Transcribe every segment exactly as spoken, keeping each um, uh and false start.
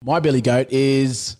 My Billy Goat is...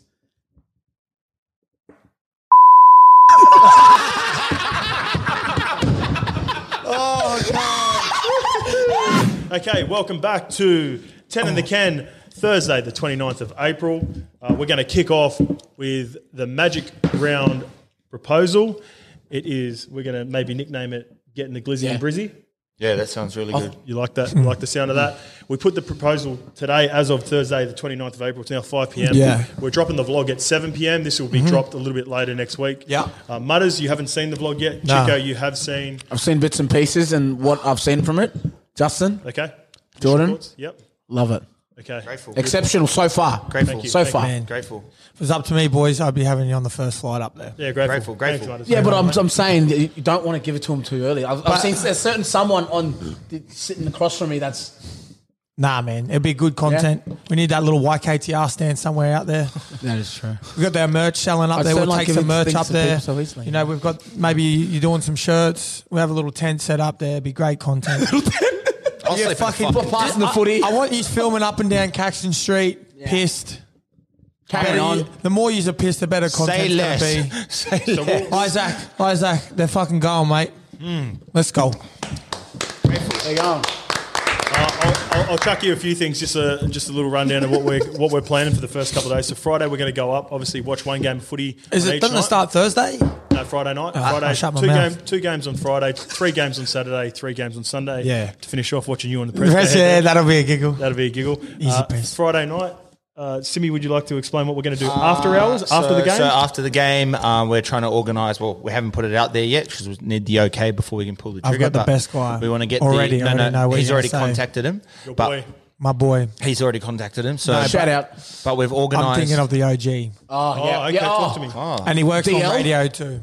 Okay, welcome back to ten in the Can, Thursday, the twenty-ninth of April. Uh, we're going to kick off with the Magic Round proposal. It is, we're going to maybe nickname it Getting the Glizzy Yeah. and Brizzy. Yeah, that sounds really good. You like that? You like the sound of that? We put the proposal today as of Thursday, the twenty-ninth of April. It's now five p.m. Yeah. We're dropping the vlog at seven p.m. This will be dropped a little bit later next week. Yeah. Uh, Mutters, you haven't seen the vlog yet. No. Chico, you have seen. I've seen bits and pieces and what I've seen from it. Justin, Okay. Jordan? Thoughts? Yep. love it. Okay. Grateful. Exceptional so far. Grateful. Thank you. So Thank far. Man. Grateful. If it was up to me, boys, I'd be having you on the first flight up there. Yeah, grateful. Grateful, grateful. Thanks, Mutters. Yeah, but I'm, I'm saying that you don't want to give it to him too early. I've, I've seen there's certain someone on sitting across from me that's... Nah, man, it'd be good content. We need that little Y K T R stand somewhere out there. That is true. We've got our merch selling up I there. just We'll don't like take some giving merch things up to there. people so easily. You know, we've got maybe you're doing some shirts. We have a little tent set up there. It'd be great content. I'll Yeah, sleep in the fucking fucking- Passing the footy. I want you filming up and down Caxton Street, pissed. Carry Better on. you- the more you're pissed, the better Say content's less. going to be. Say less. Isaac, Isaac, they're fucking going, mate. Let's go. There you go. Uh, I'll, I'll, I'll chuck you a few things, just a just a little rundown of what we're what we're planning for the first couple of days. So Friday we're going to go up, obviously watch one game of footy. Is on it each doesn't night. it start Thursday? No, Friday night. Ah, Friday, I shut my two mouth. games, two games on Friday, three games on Saturday, three games on Sunday. Yeah. To finish off, watching you on the press. Rest, day. yeah, that'll be a giggle. That'll be a giggle. Easy Uh, piece. Friday night. Uh, Simi, would you like to explain what we're going to do after hours, after so, the game? So after the game, um, we're trying to organise. Well, we haven't put it out there yet because we need the okay before we can pull the I've trigger. got the but best guy We want to get already. The, I no, already no, know what he's you're already gonna say. contacted him. Your but boy. My boy. He's already contacted him. So, No, Shout out. but we've organised. I'm thinking of the O G. Oh, Oh, yeah. okay. yeah. Talk oh. to me. And he works D L? on radio too.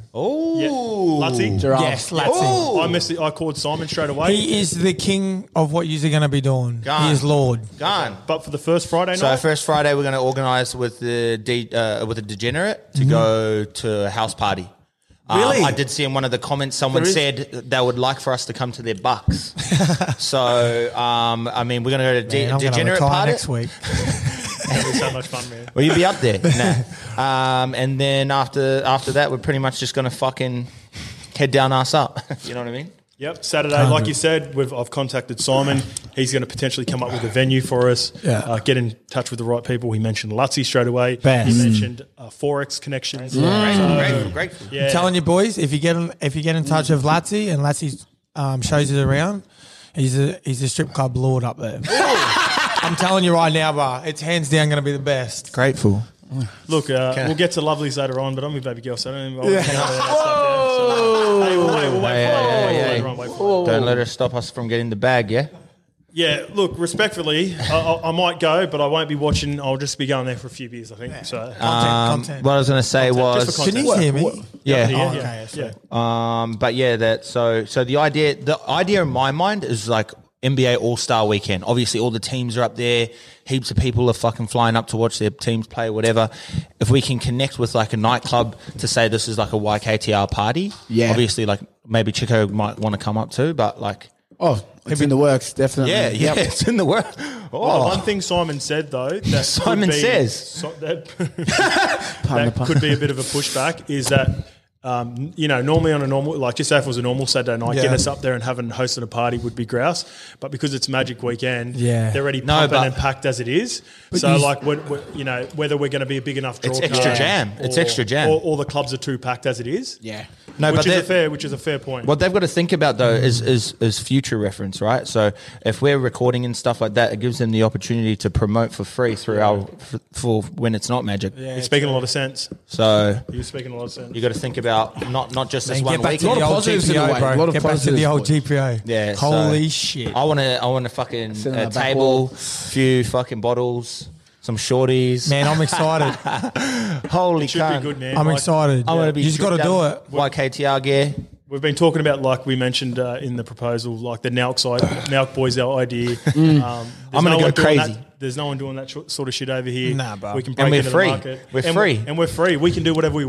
Oh, Lutzy? Gerard. Yes, Latsy. Oh. I missed it. I called Simon straight away. He is the king of what you're going to be doing. Gone. He is Lord. Gone. But for the first Friday So night, first Friday we're going to organise with the de- uh, with a degenerate to Mm-hmm. go to a house party. Um, Really? I did see in one of the comments someone There is- said they would like for us to come to their bucks. so um, I mean we're going to go to de- Man, I'm going to degenerate retire party. next week. it'll be so much fun, man. Will you be up there? Nah. Um, and then after after that we're pretty much just going to fucking head down ass up. You know what I mean? Yep, Saturday, like you said, we've, I've contacted Simon. He's going to potentially come up with a venue for us. Yeah. Uh, get in touch with the right people. He mentioned Lutzy straight away. Best. He mentioned uh, Forex connections. Grateful, So, grateful, grateful. yeah. Telling you boys, if you get in, if you get in touch with Latsy and Latsy um, shows you around, he's a he's a strip club lord up there. I'm telling you right now, bro, it's hands down going to be the best. Grateful. Look, uh, we'll get to lovelies later on, but I'm with baby girl, so I don't even. Yeah. So, hey, we'll wait, we'll wait, Hey, for it, we'll hey, wait hey, for hey. later on, wait for it. Don't let her stop us from getting the bag, yeah? Yeah, look, respectfully, I, I, I might go, but I won't be watching. I'll just be going there for a few beers, I think. So, Content, Um, content. what I was going to say Content, just was, for Can you hear me? yeah, yeah, Oh, yeah, okay, yeah. yeah. Um, but yeah, that so so the idea the idea in my mind is like N B A All Star Weekend. Obviously, all the teams are up there. Heaps of people are fucking flying up to watch their teams play, whatever. If we can connect with like a nightclub to say this is like a Y K T R party, Yeah. Obviously, like maybe Chico might want to come up too, but like, Oh, it's in the works, definitely. yeah, yeah, Yep. it's in the work. Well, Oh, one thing Simon said though that Simon could be, says. so, that, Pardon the that pun. could be a bit of a pushback is that um, you know normally on a normal like just say if it was a normal Saturday night, Yeah. getting us up there and having hosted a party would be grouse, but because it's Magic Weekend, Yeah. they're already No, pumping but- and packed as it is. So you- like we're, we're, you know whether we're going to be a big enough draw, It's extra card jam. It's or- extra jam. or, or the clubs are too packed as it is. Yeah. no, which but is a that- fair, which is a fair point. What they've got to think about though is, is is future reference, right? So if we're recording and stuff like that, it gives them the opportunity to promote for free through our f- for when it's not Magic. You're speaking a lot of sense. So You're speaking a lot of sense. you got to think about not not just this And one get back week. to lot the of old positives in G P a O, way. bro. A lot of Get back to positives, the old boys. G P O. Yeah, so Holy shit. I want to I want to fucking Sit on uh, the back table, wall. few fucking bottles, some shorties. Man, I'm excited. Holy Should cunt. be good, man. I'm Like, excited. I want to be. You just got to do it. Y K T R gear. We've been talking about, like we mentioned uh, in the proposal, like the Nauk side. Nauk boys, our idea. Um, there's I'm gonna no go one doing crazy. that- There's no one doing that sh- sort of shit over here. Nah, bro. We can And break we're into free. the market. We're and free. and we're free. We can do whatever we want.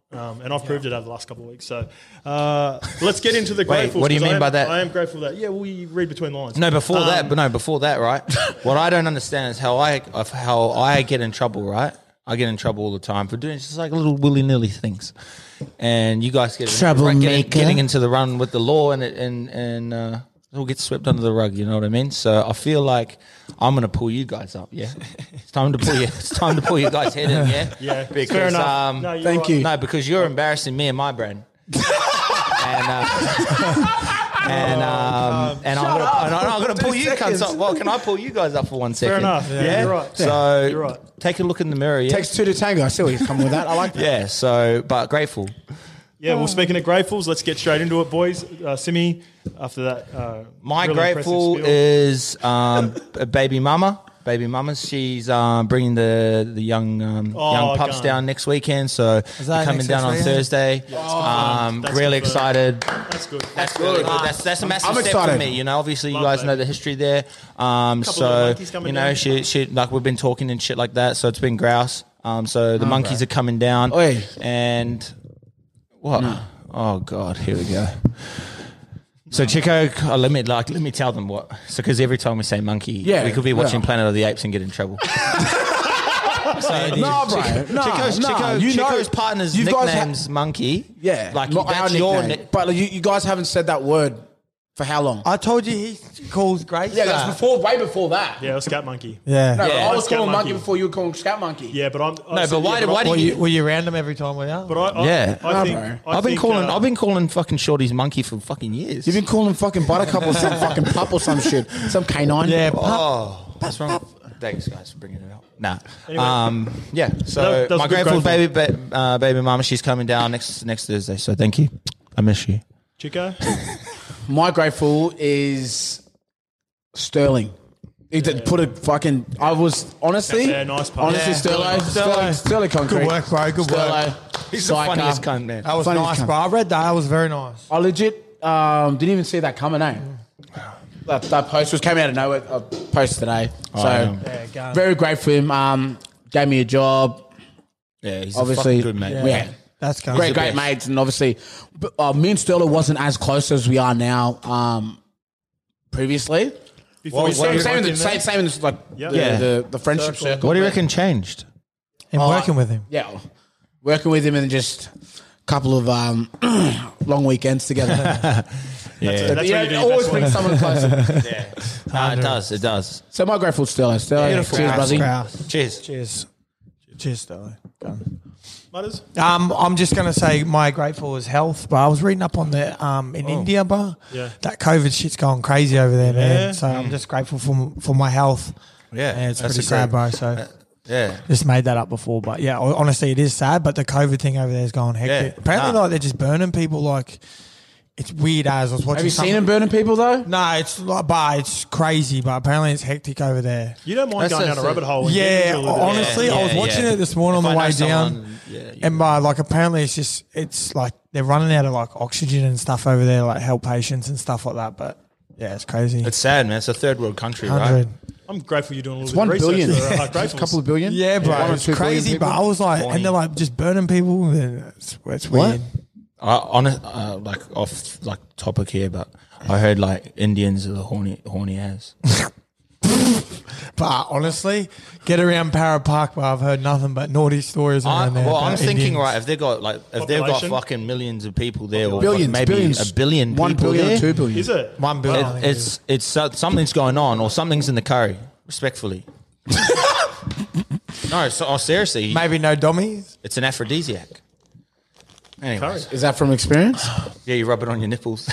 Um, and I've proved it over the last couple of weeks. So uh, let's get into the Wait, grateful. what do you mean by that? I am grateful that, yeah, well, you read between the lines. No, before Um, that, but no, before that, right? What I don't understand is how I of how I get in trouble, right? I get in trouble all the time for doing just like little willy nilly things, and you guys get Troublemaker. getting, getting into the run with the law, and it and and uh, it all gets swept under the rug. You know what I mean? So I feel like I'm gonna pull you guys up. Yeah, it's time to pull you. It's time to pull you guys head in. Yeah, Yeah, because fair enough. um, No, you're thank right. you. no, because you're embarrassing me and my brand. and uh, and um, and I'm gonna, and I'm gonna pull you guys up. Well, can I pull you guys up for one second? Fair enough. Yeah, you're right. So You're right. take a look in the mirror. Yeah. Takes two to tango. I see where he's coming with that. I like that. yeah. So, but grateful. Yeah, well, speaking of gratefuls, let's get straight into it, boys. Uh, Simi, after that. Uh, My really grateful impressive spiel. is um, a baby mama. Baby mama. She's um, bringing the the young um, Oh, young pups gun. down next weekend. So that they're coming next down on weekend? Thursday. um, That's really confirmed. excited. That's good. That's really good. That's that's a massive I'm step excited. for me. You know, obviously you Love guys that. know the history there. Um, Couple of so monkeys coming you know, down. she she like we've been talking and shit like that. So it's been grouse. Um, so the monkeys are coming down. Oi. And what? Oh God, here we go. So Chico, oh, let me like let me tell them what. So because every time we say monkey, Yeah, we could be watching yeah. Planet of the Apes and get in trouble. No, bro. No, Chico's, no. Chico, You know- Chico's partner's you guys ha- nickname's Monkey. Yeah, like not that's our your nickname. nick. But like, you, you guys haven't said that word for how long? I told you he calls Grace. yeah, that. that's before, way before that. Yeah, a scat monkey. Yeah. No, but Yeah. I was Scat calling monkey monkey. before you were calling scat monkey. Yeah, but I'm. No, but why- yeah, why do Were you- you, were you around him every time we're out? But I, I, Yeah. I No, think, bro. I I've been think, calling. uh, I've been calling fucking Shorty's monkey for fucking years. You've been calling fucking buttercup or some fucking pup or some shit. Some canine. Yeah. Oh, that's wrong. Thanks, guys, for bringing it up. Nah. Anyway. um, yeah. So That- that was my a good grateful grateful. baby, ba- uh, baby mama, she's coming down next next Thursday. So thank you. I miss you. Chico. My grateful is Sterling. He did put a fucking. I was honestly, Yeah, nice pup. honestly, Yeah. Sterling, Sterling, Sterling, concrete. Good work, bro. Good work. Sterling, He's the psycho. funniest cunt, man. That was Funny nice, cunt. bro. I read that. That was very nice. I legit um, didn't even see that coming, eh? That, that post was came out of nowhere. A post today, so yeah. Yeah, go. very grateful for him. Um, gave me a job. Yeah, he's Obviously, a fucking good mate. yeah. Yeah. That's good. Great, the great best. mates, and obviously, but, uh, me and Sterling wasn't as close as we are now. Um, previously, Before Well, you what same, do you same, in the, in same, same in the, like Yeah. the, Yeah. the, the friendship Circle. circle. What do you reckon changed? And Oh, working with him. Yeah, working with him and just a couple of um, long weekends together. Yeah, That's yeah, what you do always best bring work. someone closer. yeah. Nah, it does. It does. So my grateful Sterling. Sterling, Beautiful. cheers, Kraus, brother. Kraus. Cheers. Cheers. Cheers, Sterling. Mutters? Um, I'm just going to say my grateful is health, but I was reading up on the um in India, bro. Yeah. That COVID shit's going crazy over there, Yeah. man. So I'm just grateful for for my health. Yeah, it's that's pretty a sad, great- bro. So Yeah. just made that up before, but yeah, honestly, it is sad. But the COVID thing over there is going hectic. Yeah. Apparently, Nah. like they're just burning people. Like it's weird. As I was watching. Have you some- seen him burning people though? No, it's like, but it's crazy. But apparently, it's hectic over there. You don't mind That's going a- down a rabbit hole. and Yeah, getting into a little bit. honestly, I was yeah, watching yeah. it this morning If on I the know way down, someone- yeah, you- and uh, like apparently it's just it's like they're running out of like oxygen and stuff over there, like help patients and stuff like that. But yeah, it's crazy. It's sad, man. It's a third world country, one right? hundred. I'm grateful you're doing a little One bit of billion. research. For, uh, It's a gratefuls. couple of billion. Yeah, bro, One or it's two billion crazy. But people. I was like, Horny. and they're like just burning people. And it's it's weird. I, on a, uh, like off like topic here, but I heard like Indians are the horny horny ass. But honestly, get around Para Park, but I've heard nothing but naughty stories I, around there. well, I'm about thinking, Indians. right, if they've got like if they've got Population? fucking millions of people there, or Billions, maybe billions. a billion One people billion there, or two billion. Is it? One billion. I it, think it it's it's uh, something's going on, or something's in the curry. Respectfully, no, so, oh, seriously, maybe no dummies. it's an aphrodisiac. Anyways, Is that from experience? yeah, you rub it on your nipples.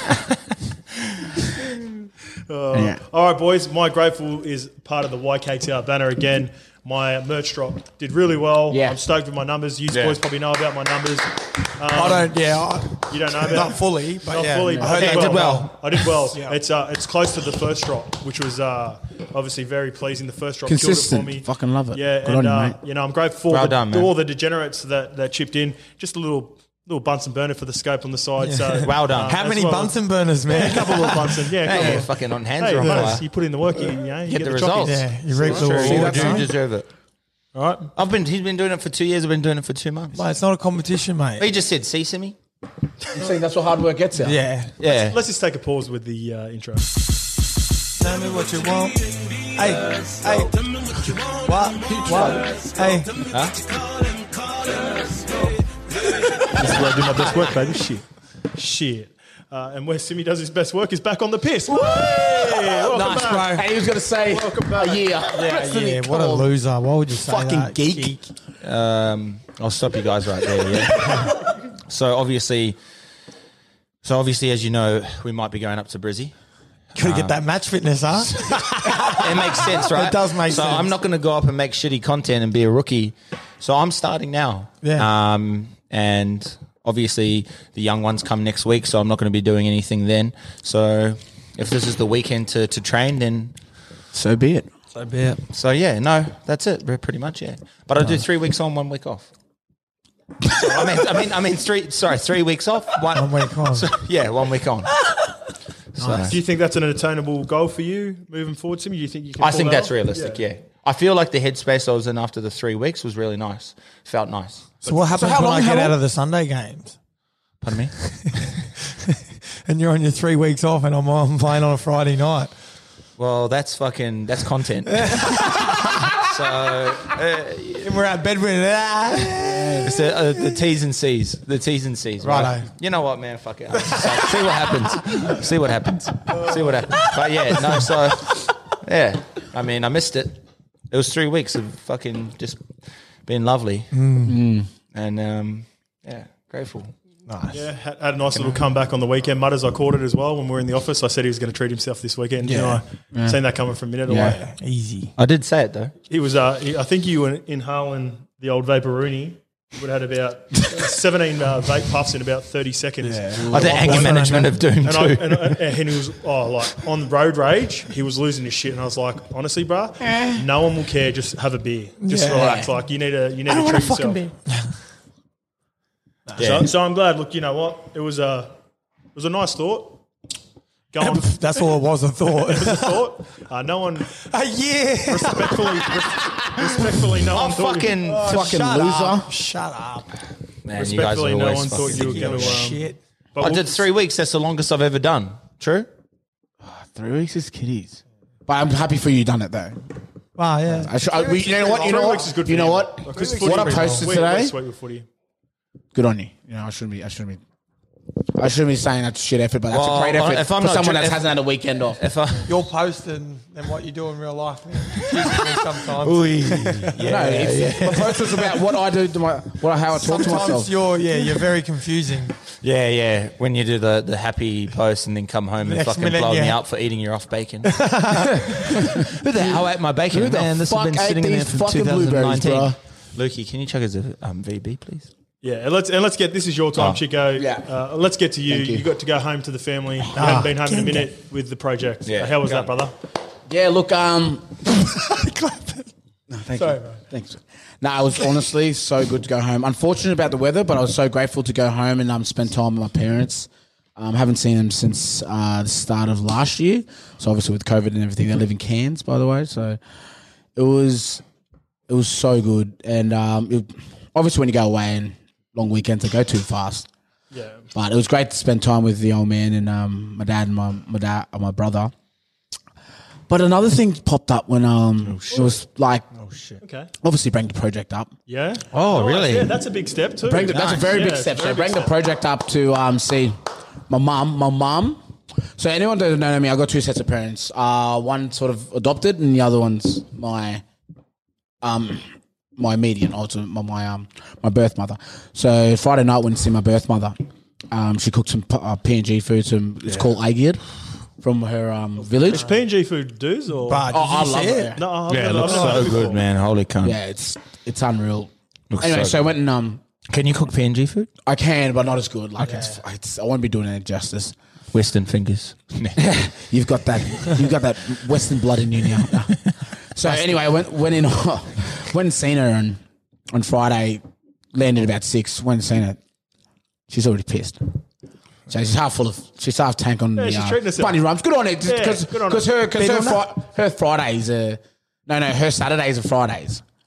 Yeah. All right, boys. My grateful is part of the Y K T R banner again. My merch drop did really well. Yeah. I'm stoked with my numbers. You Yeah. boys probably know about my numbers. I don't. Yeah, I, You don't know about not fully, but Not yeah, fully. I heard I they did did well. I did well. Yeah. It's uh, it's close to the first drop, which was uh, obviously very pleasing. The first drop Consistent. killed it for me. Fucking love it. Yeah, Good and on you, uh, mate. you know, I'm grateful for Well the, done, man. all the degenerates that, that chipped in. Just a little little Bunsen burner for the scope on the side. So Well done. How as many well. Bunsen burners, A man? couple of Bunsen. Yeah, a couple Hey, of- fucking on hands Hey, are on Bunsen, fire. you put in the work, you, you know, you Get get, the the chockies. results. Yeah, you reap the Sure, reward. you that, do son? deserve it. All right. I've been. He's been doing it for two years. I've been doing it for two months. Mate, it's not a competition, mate. He just said, "See, Simi." You think that's what hard work gets you? Yeah. Yeah. Let's just take a pause with the uh, intro. Tell me what you want. Hey, hey. What? What? Hey. This is where I do my best work, baby. Shit. Shit. Uh, and where Simi does his best work is back on the piss. Hey, welcome Nice, back. bro. And he was going to say a year. Yeah, yeah. What a loser. Why would you say Fucking that? geek. Um, I'll stop you guys right there. Yeah. So obviously, so obviously, as you know, we might be going up to Brizzy. Gotta get that match fitness, huh? It makes sense, right? It does make so sense. So I'm not going to go up and make shitty content and be a rookie. So I'm starting now. Yeah. Um, and obviously the young ones come next week, so I'm not going to be doing anything then. So if this is the weekend to, to train, then So be it. So be it. so yeah, no, that's it. Pretty much, yeah. But I do three weeks on, one week off. I mean, I mean, I mean, three. Sorry, three weeks off, one, One week on. So, yeah, one week on. So, Do you think that's an attainable goal for you moving forward, Simi? Do you think you can I pull think that that's off? realistic. Yeah. I feel like the headspace I was in after the three weeks was really nice. Felt nice. So what happens how when long- I how get long- out of the Sunday games? Pardon me. And you're on your three weeks off and I'm, I'm playing on a Friday night. Well, that's fucking that's content. So uh, And we're out bed with ah. it's the, uh, the T's and C's, the T's and C's. Right? Righto. You know what, man? Fuck it. I'll just say, see what happens. See what happens. See what happens. But yeah, no. So yeah, I mean, I missed it. It was three weeks of fucking just being lovely, Mm. and um, yeah, grateful. Nice. Yeah, had, had a nice little comeback on the weekend. Mutters, I caught it as well when we were in the office. I said he was going to treat himself this weekend. Yeah. You know, I seen that coming from a minute Yeah. away. Easy. I did say it though. He was, uh, he, I think you were inhaling the old Vaporuni. Would have had about seventeen uh, vape puffs in about thirty seconds. I think anger management of doom And, I, too. and, and, and he was, oh, like on road rage, he was losing his shit. And I was like, honestly, bruh, no one will care. Just have a beer. Just Yeah. relax. Like, you need to, you need to treat yourself. Yeah. So, so I'm glad. Look, you know what? It was a, it was a nice thought. Go on. It That's all it was, I thought. was a thought. Uh, no one A year. respectfully, res- respectfully, no Oh, one thought. fucking, Fucking Shut loser. up. Shut up. man, you guys are Respectfully, no always one thought fucking you were going to. Um, Shit. but I we'll- did three weeks. That's the longest I've ever done. True. Three weeks is kiddies. But I'm happy for you done it though. Wow, yeah. I should, I, we, you know what? You Three know weeks is what? good for You know you. what? Because What I footy- posted we're- we're today. sweet with footy. Good on you. You know, I shouldn't be. I shouldn't be. I shouldn't be saying that's shit effort, but that's Well, a great effort if I'm for not someone dri- that if- hasn't had a weekend off. If I, You're posting than what you do in real life. Man. Teaches me sometimes. no, it's, the post was about what I do to my, what how I talk to Sometimes myself. you're, yeah, you're very confusing. yeah, yeah. When you do the, the happy post and then come home and Next fucking minute, blow me yeah. up for eating your off bacon. Who the hell ate my bacon? Who the Man, this has been fuck ate sitting in there these for fucking twenty blueberries, nineteen. bruh? Lukey, can you chuck us a um, V B, please? Yeah, and let's and let's get this is your time, Oh. Chico. Yeah. Uh, let's get to you. Thank you. you. got to go home to the family. You haven't been home in a King. minute with the project. Yeah. Uh, how was Go that, on. brother? Yeah, look, um, no, thank Sorry, you. bro. Thanks. No, it was honestly so good to go home. Unfortunate about the weather, but I was so grateful to go home and um, spend time with my parents. Um, haven't seen them since uh, the start of last year. So obviously with COVID and everything, they live in Cairns, by the way. So it was it was so good, and um, it, obviously when you go away and long weekends, they go too fast. Yeah. But it was great to spend time with the old man and um, my dad and my my dad and my brother. But another thing popped up when um it was like Okay. obviously bring the project up. Yeah. Oh, really? Yeah, that's a big step too. Bring the, that's a very Yeah, big it's step. a very So bring big the step. project up to um see my mum. My mum. So anyone that doesn't know me, I got two sets of parents. Uh, one sort of adopted, and the other one's my um my immediate, also my, my um my birth mother. So Friday night went to see my birth mother. Um, she cooked some P- uh, P and G food. Some it's called Agid from her um village. P and G food dues or But Oh, did I you love see it. it? no? I've Yeah, it never- looks I've never had so it before. good, man. Holy cunt. Yeah, it's it's unreal. Looks Anyway, so so I good. went and um Can you cook P N G food? I can, but not as good. Like it's, it's I won't be doing it justice. Western fingers. You've got that. You've got that Western blood in you now. No. So anyway, I went went in, went and seen her on on Friday. Landed about six. Went and seen her. She's already pissed. So she's half full of. She's half tank on Yeah, the she's uh, treating herself. bunny rums. Good on it, Yeah, because good on because her. her because her, Bit on fri- her Fridays are no no her Saturdays are Fridays.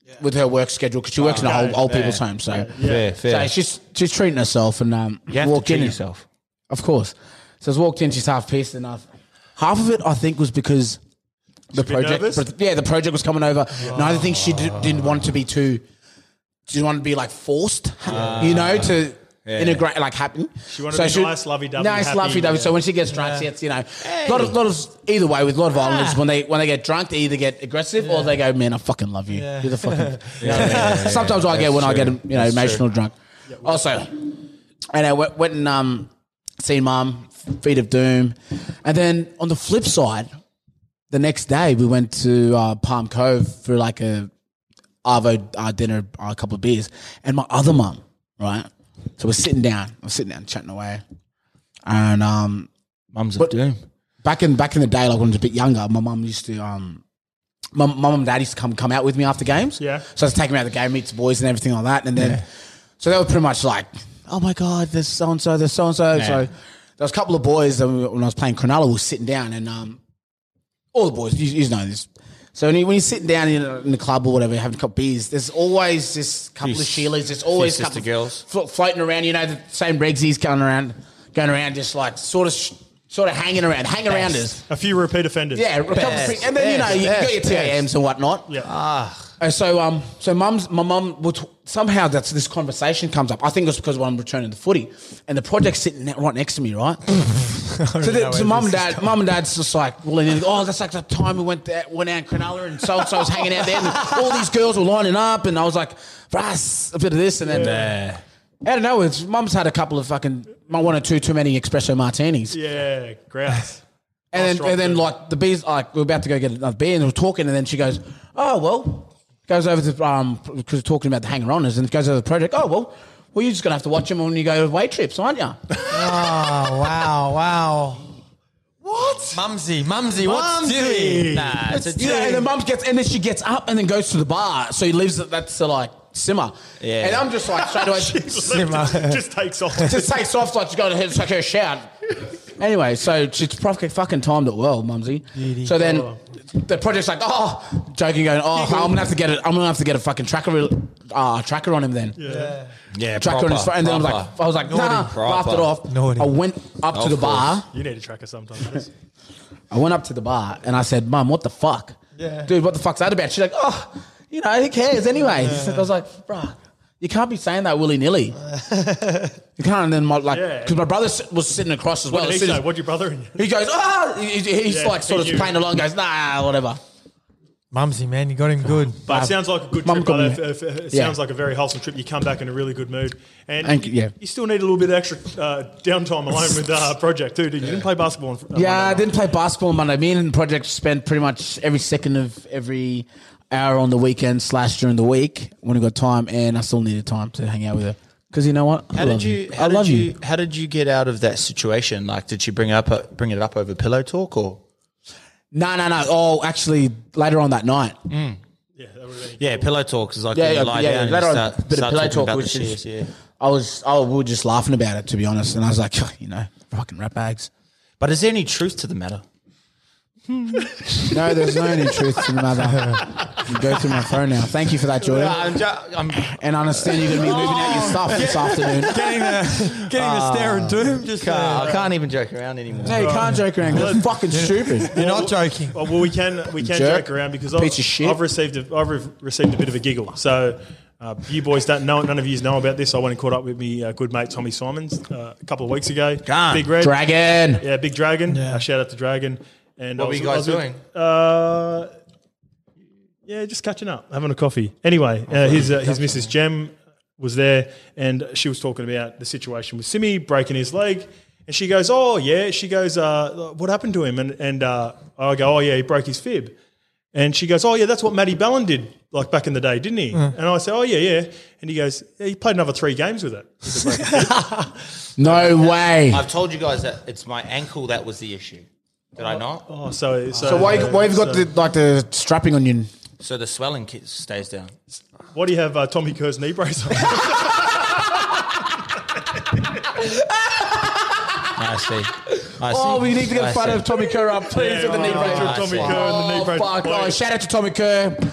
with her work schedule because she works in a Okay. whole old Fair. people's home. So, Fair, fair. so she's she's treating herself and um, you have to walked treat in. yourself. Of course. So I walked in, she's half pissed, and I, half of it I think was because the a bit project, nervous? but yeah, the project was coming over. And I think she did, didn't want to be too, she didn't want to be like forced, you know, to integrate, like happen. She wanted to be nice, lovey-dovey, nice, happy, lovey-dovey. yeah. So when she gets drunk, she gets, you know, a lot of, lot of either way with a lot of islanders when they when they get drunk, they either get aggressive or they go, man, I fucking love you. You're the fucking. Sometimes I get when I get you know That's emotional drunk. Also, and I went, went and um, seen Mum, Feet of Doom, and then on the flip side, the next day we went to uh, Palm Cove for like a arvo uh, dinner, uh, a couple of beers, and my other mum, right. So we're sitting down, we're sitting down chatting away, and um, Mums of doom. back in back in the day, like when I was a bit younger, my mum used to um, my mum and dad used to come come out with me after games. Yeah. So I was taking me out of the game, meet the boys and everything like that, and then so they were pretty much like, oh my god, there's so and so, there's so and so. So there was a couple of boys that we, when I was playing Cronulla, we were sitting down, and um, all the boys, you, you know this. So when, you, when you're sitting down in, in the club or whatever, having a couple of beers, there's always this couple Few of s- Sheilas, there's always few a couple sister girls. of flo- floating around, you know, the same regsies going around, going around, just like sort of, sh- sort of hanging around, hang arounders. A few repeat offenders. Yeah, a couple of pre- and then you know you got your T A Ms and whatnot. Yeah. And so um, so mum's my mum would somehow that's this conversation comes up. I think it's because when I'm returning the footy, and the project's sitting right next to me, right? so the, so mum and dad, mum and dad's just like, well, and oh, that's like the time we went there, went out in Cronulla, and so and so was hanging out there, and all these girls were lining up, and I was like, for us, a bit of this, and then. Yeah. I don't know. It's mum's had a couple of fucking one or two too many espresso martinis. Yeah, grouse. And Nice then, and then, drop, like the beers, like we we're about to go get another beer, and we're talking, and then she goes, "Oh well," goes over to um because we're talking about the hanger-oners, and goes over to the project. Oh well, well you're just gonna have to watch them when you go away trips, aren't you? Oh, wow, wow. What? Mumsy, Mumsy, what's Mumsy. doing? Nah, it's a You know, and the mum gets, and then she gets up and then goes to the bar, so he leaves it. That's to like simmer. Yeah. And I'm just like straight away, Simmer. Just takes off. just takes off like she's got to take her shout. Anyway, so she's fucking fucking timed it well, Mumsy. Beauty. So then the project's like, oh, joking, going, oh, I'm gonna have to get it. I'm gonna have to get a fucking tracker, uh, tracker on him then. Yeah. Yeah, Tracker proper, on his phone, and then I was like, proper. I was like, nah, laughed Proper. it off. Naughty. I went up to Of the bar. You need a tracker sometimes. I went up to the bar and I said, Mum, what the fuck? Yeah. Dude, what the fuck's that about? She's like, oh, you know, who cares anyway? I was like, bruh, you can't be saying that willy-nilly. You can't. And then my, like, Yeah. because my brother s- was sitting across as well. What did As he soon say? as- What'd your brother in you? He goes, ah, he, he- he's Yeah, like sort he of knew. playing along, goes, nah, whatever. Mumsy, man, you got him good. But it sounds like a good Mum trip. got brother. me. If- if- It Yeah. sounds like a very wholesome trip. You come back in a really good mood, and Thank you, you, yeah. you still need a little bit of extra uh, downtime alone with uh, project too. Did you? You didn't play basketball on uh, Yeah, I Monday didn't play basketball on Monday. Me and the project spent pretty much every second of every hour on the weekend slash during the week when we got time, and I still needed time to hang out with her. Because you know what? I How love did you? I How love did you, you. How did you get out of that situation? Like, did she bring up bring it up over pillow talk or? No, no, no. Oh, actually, later on that night. Yeah, that would've been- Yeah, pillow talk is like Yeah, when yeah, you lie yeah. down Later and on, start, bit of start pillow talking talk, about the which is- shares. Yeah, I was, oh, we were just laughing about it, to be honest. And I was like, you know, fucking rat bags. but is there any truth to the matter? No, there's no any truth to the matter. You go through my phone now. Thank you for that, Jordan. I'm, ju- I'm And I understand you're going to be moving out your stuff this afternoon. Getting the, getting the stare and doom. Just I uh, can't even joke around anymore. No, you can't joke around. That's fucking stupid. you're not joking. Oh, well, we can we can Jerk. joke around because Piece I've, of shit. I've received a, I've re- received a bit of a giggle. So uh, you boys don't know, none of you know about this. I went and caught up with me uh, good mate Tommy Simons uh, a couple of weeks ago. Gone. Big Red, Dragon. yeah, Big Dragon. Yeah. Uh, shout out to Dragon. And What I were was- you guys I was with- doing? Uh, yeah, just catching up, having a coffee. Anyway, uh, his uh, his Missus Jem was there, and she was talking about the situation with Simi breaking his leg. And she goes, "Oh yeah." She goes, uh, "What happened to him?" And and uh, I go, "Oh yeah, he broke his fib." And she goes, "Oh yeah, that's what Matty Ballon did, like back in the day, didn't he?" And I say, "Oh yeah, yeah." And he goes, yeah, "He played another three games with it." With the broken fib. No way. I've told you guys that it's my ankle that was the issue. Did I not? Oh, so so, So why, why have you got so- the, like the strapping on you? So the swelling ki- stays down. Why do you have uh, Tommy Kerr's knee brace on? I see. I see. Oh, we need to get I a photo see. of Tommy Kerr up, please, Yeah, with the knee oh, brace. Tommy I see. Kerr and the knee Oh, brace. fuck. Why- Oh, shout out to Tommy Kerr.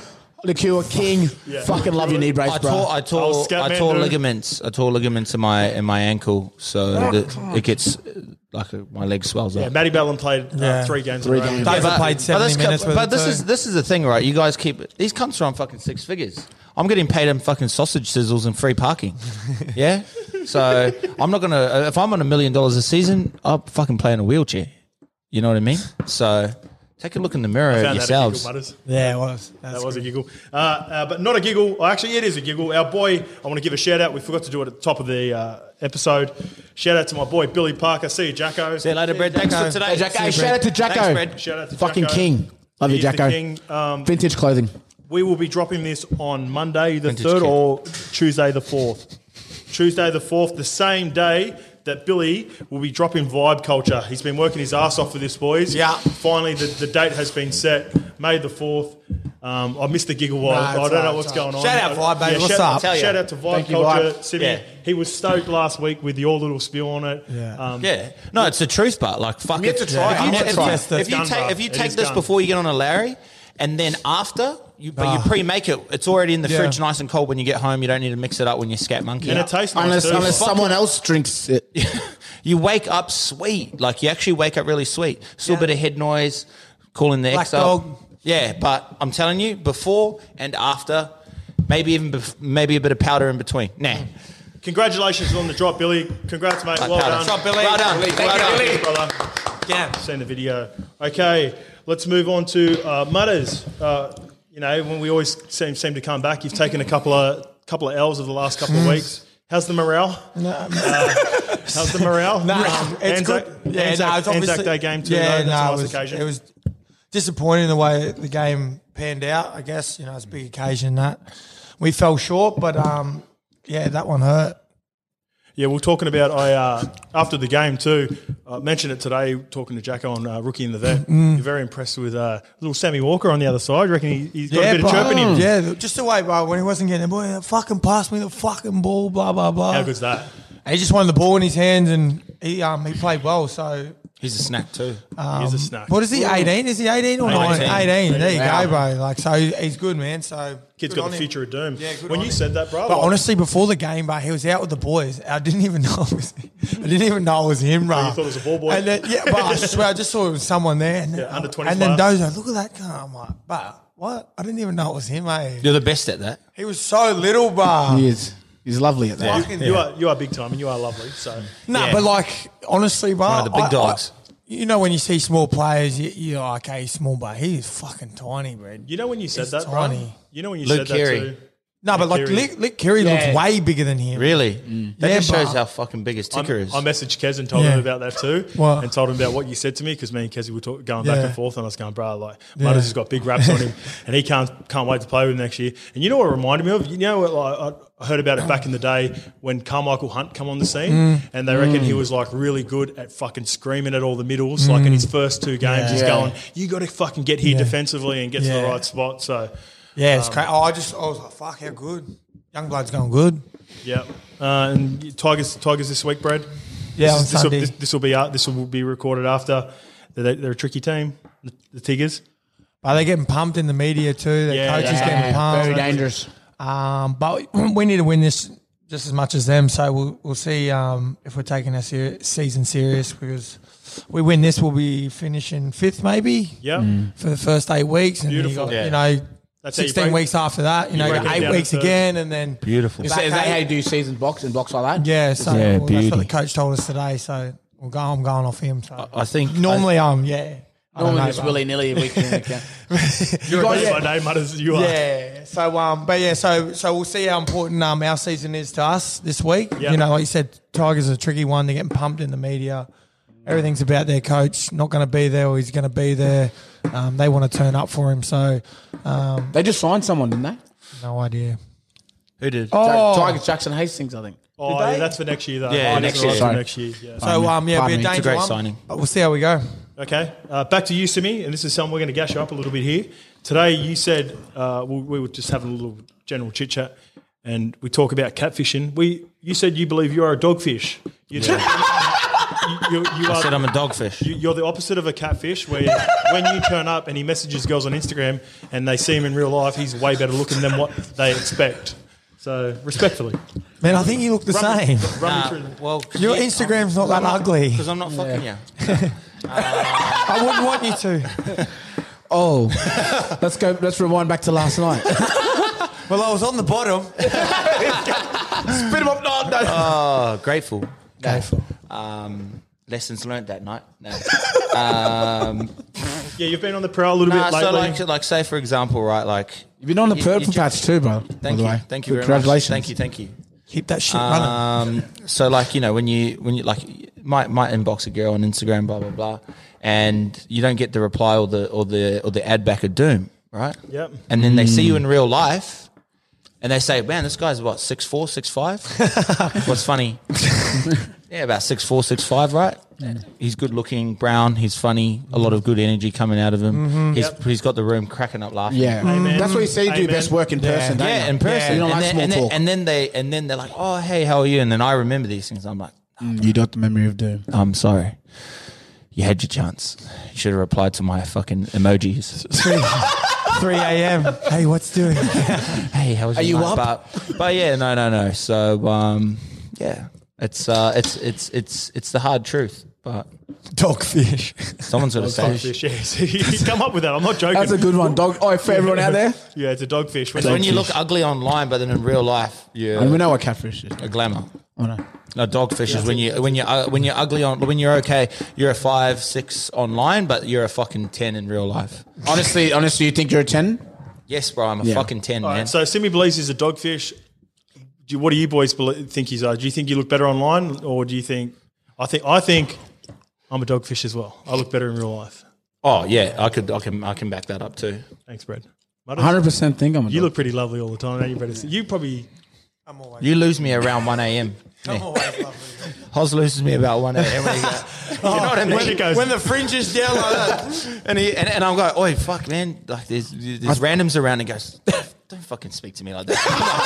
Liqueur King. Fucking love your knee brace, I bro. tore, I Oh, tore, Scatman I tore dude. ligaments. I tore ligaments in my in my ankle, so that it gets uh, like a, my leg swells Yeah, up. Matty Bellin played uh, Yeah. three games. Three in a row. games. David but, played but seventy this, minutes with but it this too. is this is the thing, right? You guys keep these cunts are on fucking six figures. I'm getting paid in fucking sausage sizzles and free parking. Yeah, so I'm not gonna. uh, If I'm on a million dollars a season, I'll fucking play in a wheelchair. You know what I mean? So take a look in the mirror at Found that a yourselves. giggle, Butters. Yeah, it was. That That's was a good. giggle. Uh, uh, but not a giggle. Oh, actually, it is a giggle. Our boy, I want to give a shout out. We forgot to do it at the top of the uh, episode. Shout out to my boy, Billy Parker. See you, Jacko. See you later, Brad. Thanks for today. Hey, Jacko. Hey, shout out to Jacko. Thanks, Brad. Shout out to Fucking Jacko. king. Love you, He's the Jacko. king. Um, Vintage clothing. we will be dropping this on Monday the Vintage third kid. or Tuesday the fourth. Tuesday the fourth, the same day that Billy will be dropping Vibe Culture. He's been working his ass off for this, boys. Yeah. Finally, the, the date has been set. May the fourth. Um, I missed the giggle while. Nah, I it's don't know alright, what's it's going on. alright. Shout out Vibe, baby. What's shout, up? Tell ya. Shout out to Vibe Thank you, Culture Vibe. Sydney. Yeah. He was stoked last week with your little spiel on it. Yeah. Um, Yeah, no, it's the truth, but like fuck yet it. to try If it. you, I'm yet if to try you- it. if you It's done, take bro. if you It take is this done. before you get on a Larry, and then after you, but you Ah. pre-make it, it's already in the Yeah. fridge, nice and cold. When you get home, you don't need to mix it up when you scat monkey. And it tastes nice Unless too. unless someone else drinks it. You wake up sweet, like you actually wake up really sweet. Still a bit of head noise, calling the Black ex up. dog. Yeah, but I'm telling you, before and after, maybe even bef- maybe a bit of powder in between. Nah, Congratulations on the drop, Billy. Congrats, mate. Like Well powder. done. Drop, Billy. Well done. Well Thank you, done, Billy. brother. Yeah. Seen the video. Okay, let's move on to uh, Mutters. Uh, you know, when we always seem seem to come back, you've taken a couple of couple of L's over the last couple of weeks. How's the morale? Uh, how's the morale? No, Um, it's Anzac, good. Yeah, Anzac, no, it's Anzac obviously Day game too. Yeah, though. That's no, a it nice was, occasion. it was disappointing the way the game panned out. I guess you know it's a big occasion that we fell short, but um, yeah, that one hurt. Yeah, we we're talking about I uh, after the game too. I mentioned it today talking to Jacko on uh, Rookie in the Vet. Mm. You're very impressed with uh, little Sammy Walker on the other side. You reckon he, he's got yeah, a bit of bro. chirp in him? Yeah, just the way, bro, when he wasn't getting the ball, fucking pass me the fucking ball, blah blah blah. How good's that? And he just wanted the ball in his hands, and he um he played well. So he's a snack too. he's a snack. what is he? Eighteen? Is he eighteen or nineteen? eighteen. Eighteen. There you Wow. go, bro. Like so, he's good, man. So Kid's good got on the him. future of doom. Yeah, good when on you him. said that, bro, But like, honestly, before the game, bro, he was out with the boys. I didn't even know it was. I didn't even know it was him, bro. you thought it was a ball boy? And then, yeah, but I swear, I just saw it was someone there. And, then- Yeah, under twenty And then player. Dozo, look at that guy. I'm like, but what? I didn't even know it was him, eh? You're the best at that. He was so little, bro. He is. He's lovely at that. Fucking- you are you are big time and you are lovely. So No, Yeah. but like honestly, bro, One of the big I- dogs. I- you know when you see small players, you, you're like, okay, he's small, but he's fucking tiny, bro. you know when you said He's that, tiny. bro. You know when you Luke said Keary. that too. No, but like Keary. Lick, Lick Kerry Yeah. looks way bigger than him. Really? That Yeah, just shows but- how fucking big his I'm- ticker is. I messaged Kez and told Yeah. him about that too, What? and told him about what you said to me because me and Kez were talk, going back Yeah. and forth, and I was going, bro, like Yeah. Mutters has got big raps on him, and he can't can't wait to play with him next year. And you know what it reminded me of? You know what? Like, I heard about it back in the day when Carmichael Hunt come on the scene, Mm. and they reckon he was like really good at fucking screaming at all the middles. Like in his first two games, he's Yeah. going, "You got to fucking get here Yeah. defensively and get to the Yeah. right spot." So. Yeah, it's crazy. Oh, I just, I was like, fuck, how good. Youngblood's going good. Yeah, uh, and Tigers, Tigers this week, Brad. Yeah, this, on is- this, will, Sunday. this, this will be out. This will be recorded after. They're, they're a tricky team, the, the Tigers. But they're getting pumped in the media too. Their Yeah, coach is yeah. getting pumped. Very dangerous. Um, but we need to win this just as much as them. So we'll we'll see um, if we're taking our seri- season serious because we win this, we'll be finishing fifth maybe Yeah, for the first eight weeks, and then you Beautiful. got Yeah. you know That's how you sixteen break- weeks after that. You know, you break got it eight down weeks to thirds. again, and then Beautiful. Is Back that, is that eight. how you do season blocks and blocks like that? yeah. So Yeah, well, that's what beauty. the coach told us today. So we'll go. I'm going off him. So I think normally I'm yeah. I don't Normally know, just but- willy nilly week in week out. you're guys- a yeah. by name, Mutters. You are. Yeah. So um, but yeah, so so we'll see how important um our season is to us this week. Yeah. You know, like you said, Tigers are a tricky one. They're getting pumped in the media. Everything's about their coach. Not going to be there, or he's going to be there. Um, they want to turn up for him. So um, They just signed someone, didn't they? no idea. Who did? Oh, Tigers, Jackson Hastings, I think. Oh, Did yeah, they? that's for next year, though. Yeah, Oh, next that's year. right, Sorry. for next year. Yeah. so um, yeah, Pardon it'll be a me. danger It's a great one, signing. but we'll see how we go. Okay, uh, back to you, Simi, and this is something we're going to gash you up a little bit here. Today, you said uh, we, we were just having a little general chit chat, and we talk about catfishing. We, you said you believe you are a dogfish. You you, you, you I are. said I'm a dogfish. You- You're the opposite of a catfish, where when you turn up and he messages girls on Instagram and they see him in real life, he's way better looking than what they expect. So, respectfully, Man, I think you look the run me- same. run me Nah, through the- well, 'cause Your you- Instagram's not that ugly. because I'm not fucking you. I wouldn't want you to. Oh, let's go. Let's rewind back to last night. Well, I was on the bottom. Spit him up. No, no. Oh, grateful. Grateful. Um, lessons learned that night. No. Um, Yeah, you've been on the prowl a little nah, bit lately. so like, like, say for example, right? Like, You've been on the You- purple you patch too, bro. thank by you, the way. thank you very much. Congratulations. Thank you, thank you. Keep that shit running. Um, so like, you know, when you when you like might might inbox a girl on Instagram, blah blah blah, and you don't get the reply or the or the or the ad back of doom, right? Yep. And then they see you in real life, and they say, "Man, this guy's what six four, six five." What's funny? Yeah, about six four, six five, right? He's good looking, brown. He's funny. A lot of good energy coming out of him. He's Yep. he's got the room cracking up laughing. Yeah, Amen. that's what you say. You do your Amen. best work in person. don't Yeah, you? in person. You don't and, like then, small and, then, talk. and then they and then they're like, "Oh, hey, how are you?" And then I remember these things. I'm like, You got the memory of doom. I'm sorry. You had your chance. You should have replied to my fucking emojis. three a.m. Hey, what's doing? Hey, how was Are your you night? up? But, but yeah, no, no, no. So um, yeah, it's uh, it's it's it's it's the hard truth. But Dogfish. someone's got to say. it. Dogfish, yes. you come up with that. I'm not joking. That's a good one, dog. Oh, for everyone out there, Yeah, it's a dogfish. When It's when you Dogfish. look ugly online, but then in real life, you're and we know what catfish is. a glamour. Oh no. No, dogfish is when you when you uh, when you're ugly on when you're okay. You're a five six online, but you're a fucking ten in real life. Honestly, honestly, you think you're a ten? Yes, bro, I'm a Yeah. fucking ten, All man. right, so Simi believes he's a dogfish. Do you, what do you boys believe, think he's are? Do you think you look better online, or do you think? I think I think I'm a dogfish as well. I look better in real life. Oh yeah, I could, I can, I can back that up too. Thanks, Brad. one hundred percent think I'm a You dog. look pretty lovely all the time. Now you better. See. You probably. I'm always, You lose me around one a.m. I'm Yeah. always lovely. Hoz loses me about one a.m. when he goes, you know what I mean? When it goes- When the fringe is down like that. And he and, and I'm going, oi, fuck, man! Like there's there's randoms around. And he goes, don't fucking speak to me like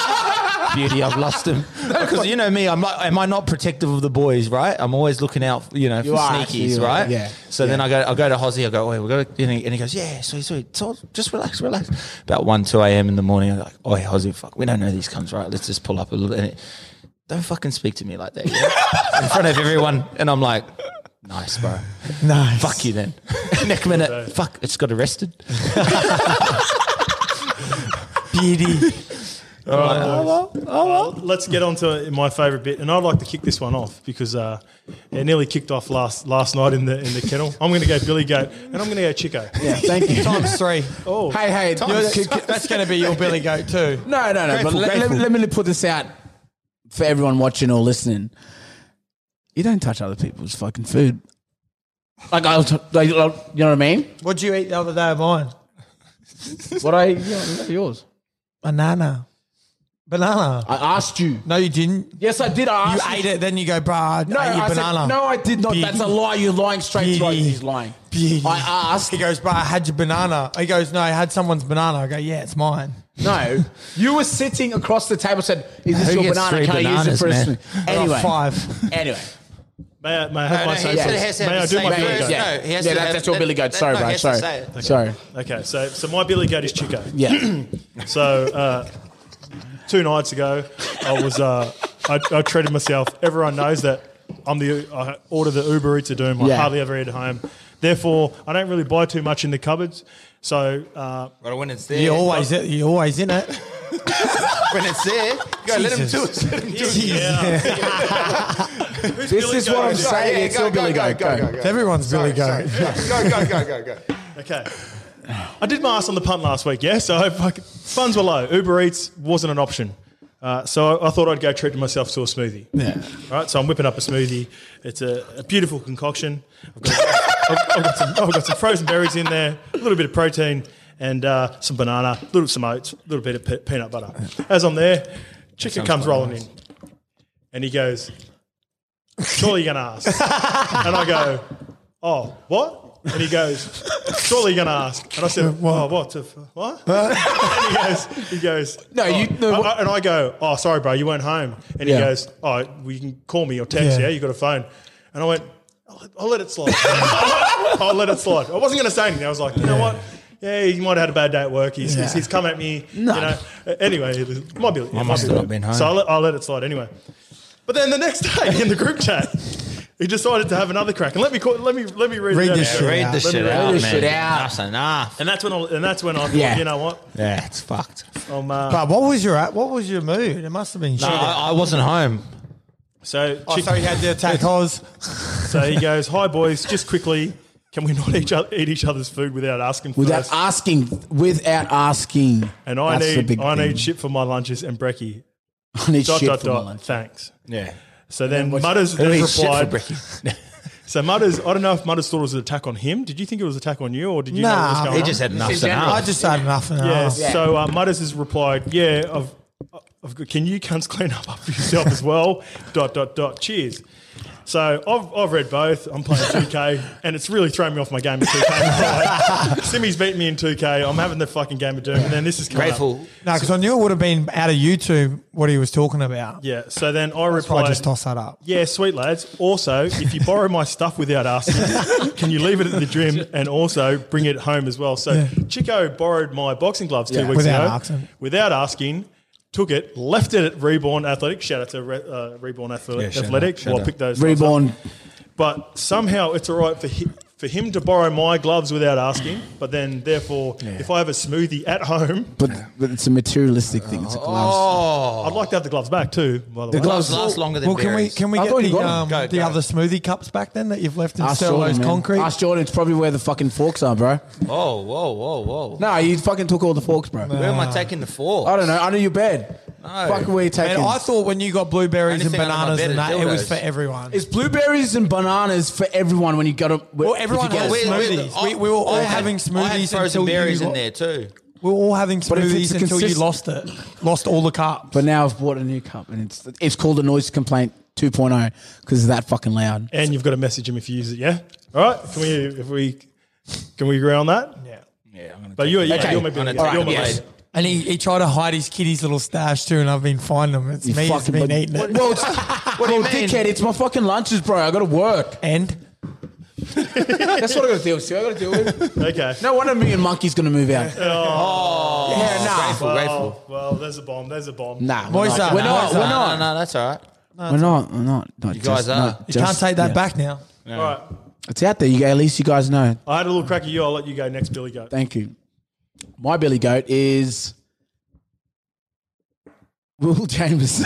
that. Beauty, I've lost him because you know me. I'm not. Am I not protective of the boys? Right? I'm always looking out. You know, for You are, actually, sneakies. you are, Right? yeah. So then I go. I go to Hozzy. I go, oi, we got. And he, and he goes, yeah, sweet, sweet. So just relax, relax. About one, two a.m. in the morning. I'm like, oi, Hozzy, fuck, we don't know these cunts, right? Let's just pull up a little. And it, don't fucking speak to me like that, yeah? In front of everyone. And I'm like, nice, bro. Nice. Fuck you then. Next minute, fuck, it's got arrested. Beauty. Uh, let's get on to my favourite bit, and I'd like to kick this one off because uh, it nearly kicked off last last night in the in the kennel. I'm going to go Billy Goat, and I'm going to go Chico. Yeah, thank you. Times three. Oh, Hey, hey, You're- c- c- That's going to be your Billy Goat too. no, no, no. Grateful, but let, let, grateful. let me put this out for everyone watching or listening. You don't touch other people's fucking food. Like, I'll t- like, you know what I mean? What'd you eat the other day of mine? What I yeah, yours? Banana. Banana. I asked you. No, you didn't. Yes, I did. I You asked ate it, then you go, bruh, No, I ate your I banana. said, no, I did not. Beauty. That's a lie. You're lying straight through. Beauty. He's lying. Beauty. I asked. He goes, bruh, I had your banana. He goes, no, I had someone's banana. I go, yeah, it's mine. No, you were sitting across the table. Said, "Is this Who your gets banana? three Can I use it bananas, for a man? spoon?" I got Anyway, five. anyway. may I, may I have my no, say he said it first? has to have May I the do same my first. Billy Goat? Yeah, No, he has yeah, to that, have- that's your that- Billy Goat. that- Sorry, no, he bro. has to Sorry, say it. sorry. Okay, so so my Billy Goat is Chico. Yeah, So uh, two nights ago, I was uh, I, I treated myself. Everyone knows that I'm the I order the Uber Eats at Doom. I Yeah. hardly ever eat at home. Therefore, I don't really buy too much in the cupboards. So uh, But when it's there, You always, you always in it. when it's there, go let him do Jesus. it. Let him do it. who's this Billy is what I'm Goat? saying. It's your Billy Goat. Go. It's everyone's Billy Goat. Go, go, go, go, go. Okay. I did my ass on the punt last week, yeah? So I fucking, funds were low. Uber Eats wasn't an option. Uh, so I, I thought I'd go treat myself to a smoothie. Yeah. Right, so I'm whipping up a smoothie. It's a, a beautiful concoction. I've got, I've, I've, got some, I've got some frozen berries in there, a little bit of protein, and uh, some banana, a little some oats, a little bit of pe- peanut butter. As I'm there, chicken sounds comes quite rolling nice. in, and he goes, "Surely you're gonna ask?" And I go, "Oh, what?" And he goes, "Surely you're gonna ask?" And I said, "Oh, what? To, what?" And he goes, "He goes, No, oh. you- no, I- I- and I go, "Oh, sorry, bro, you weren't home." And he Yeah. goes, "Oh, well, you can call me or text. Yeah. Yeah, you got a phone." And I went, I'll, I'll let it slide. I'll let it slide. I wasn't going to say anything. I was like, you know what? Yeah, he might have had a bad day at work. He's, Yeah. he's, he's come at me. No. You know. Anyway, it might be. It I might must be have right. not been home. So I'll let, I'll let it slide anyway. But then the next day in the group chat, he decided to have another crack. And let me call, let me let me read, Read it out. this Yeah, shit Read out. this Let me shit read out, this man. shit out. That's enough. And that's when I, and that's when I thought, Yeah. you know what? Yeah, it's fucked. I'm, uh, But what was your what was your mood? It must have been No, shit. I, I wasn't home. so Oh, chick- so you had the attack Oz. so he goes, "Hi boys, just quickly, can we not each other, eat each other's food without asking Without first? asking, without asking. And I That's the need big I thing. need shit for my lunches and brekkie. I need Dot shit dot for my dot. lunch. Thanks." Yeah. So then what's- Mutters Who then eats shit for replied. brekkie? So Mutters, I don't know if Mutters thought it was an attack on him. Did you think it was an attack on you, or did you know what was Nah, going He on? just had enough in to general. know. I just had enough. And Yeah. enough. So uh, Mutters has replied, "Yeah, I've, I've got, can you cunts clean up after yourself as well?" dot dot dot. Cheers. So I've, I've read both. I'm playing two K, and it's really thrown me off my game of two K. Simi's beating me in two K. I'm having the fucking game of Doom, and then this is coming up. Grateful. No, because I knew it would have been out of YouTube what he was talking about. Yeah. So then I So I replied, just tossed that up. "Yeah, sweet lads. Also, if you borrow my stuff without asking, can you leave it at the gym and also bring it home as well?" So Yeah. Chico borrowed my boxing gloves two Yeah. weeks Without ago asking. without asking. Took it, left it at Reborn Athletic. Shout out to Re, uh, Reborn Athletic. Yeah, shout Athletic. out, shout Well, I out. picked those. ones up. Reborn. But somehow it's all right for him, for him to borrow my gloves without asking. But then, therefore, if I have a smoothie at home, But, but it's a materialistic thing. It's a gloves. Oh. I'd like to have the gloves back too. By the, The way, Gloves gloves. last longer than Well, can we berries. can we I get thought you the got 'em. um, Go, the go. other smoothie cups back then that you've left in Ask Stello's Jordan, man. concrete? Ask Jordan. It's probably where the fucking forks are, bro. Whoa, whoa, whoa, whoa. No, you fucking took all the forks, bro. Where am I taking the fork? I don't know. Under your bed. No. Fuck, where you taking? And I thought when you got blueberries and Anything under my bananas bed and is that, it was dildos. for everyone. It's blueberries and bananas for everyone when you go to. Well, everyone if you had get a a- Wait, wait, smoothies. We- we were all I had- having I smoothies had frozen until berries you- in there too. we were all having But if it's smoothies a until you consist- lost it, lost all the cups. But now I've bought a new cup and it's it's called a noise complaint two point oh because it's that fucking loud. and you've got to message him if you use it. Yeah. All right. Can we? If we can we agree on that? yeah. Yeah, I'm gonna But you're, yeah, Okay. you're my I'm gonna Billy. take You're it. my Yes. Billy. And he, he tried to hide his kitty's little stash too, and I've been finding them. It's You me that's fucking- been but- eating it. Well, it's, what do you well, mean? dickhead, it's my fucking lunches, bro. I got to work. And That's what I got to deal with. See, I got to deal with. Okay. No wonder me and Monkey's going to move out. Oh, Yeah, nah. grateful, grateful. Well, well, there's a bomb. There's a bomb. Nah, we're Moisa, not. We're not. Moisa. We're No, not. no, no, that's all right. We're not. We're not. not You guys just- are. not you just- can't take that yeah. back now. All right. It's out there. You go. At least you guys know. I had a little crack at you. I'll let you go next, Billy Goat. Thank you. My Billy Goat is Will Chambers.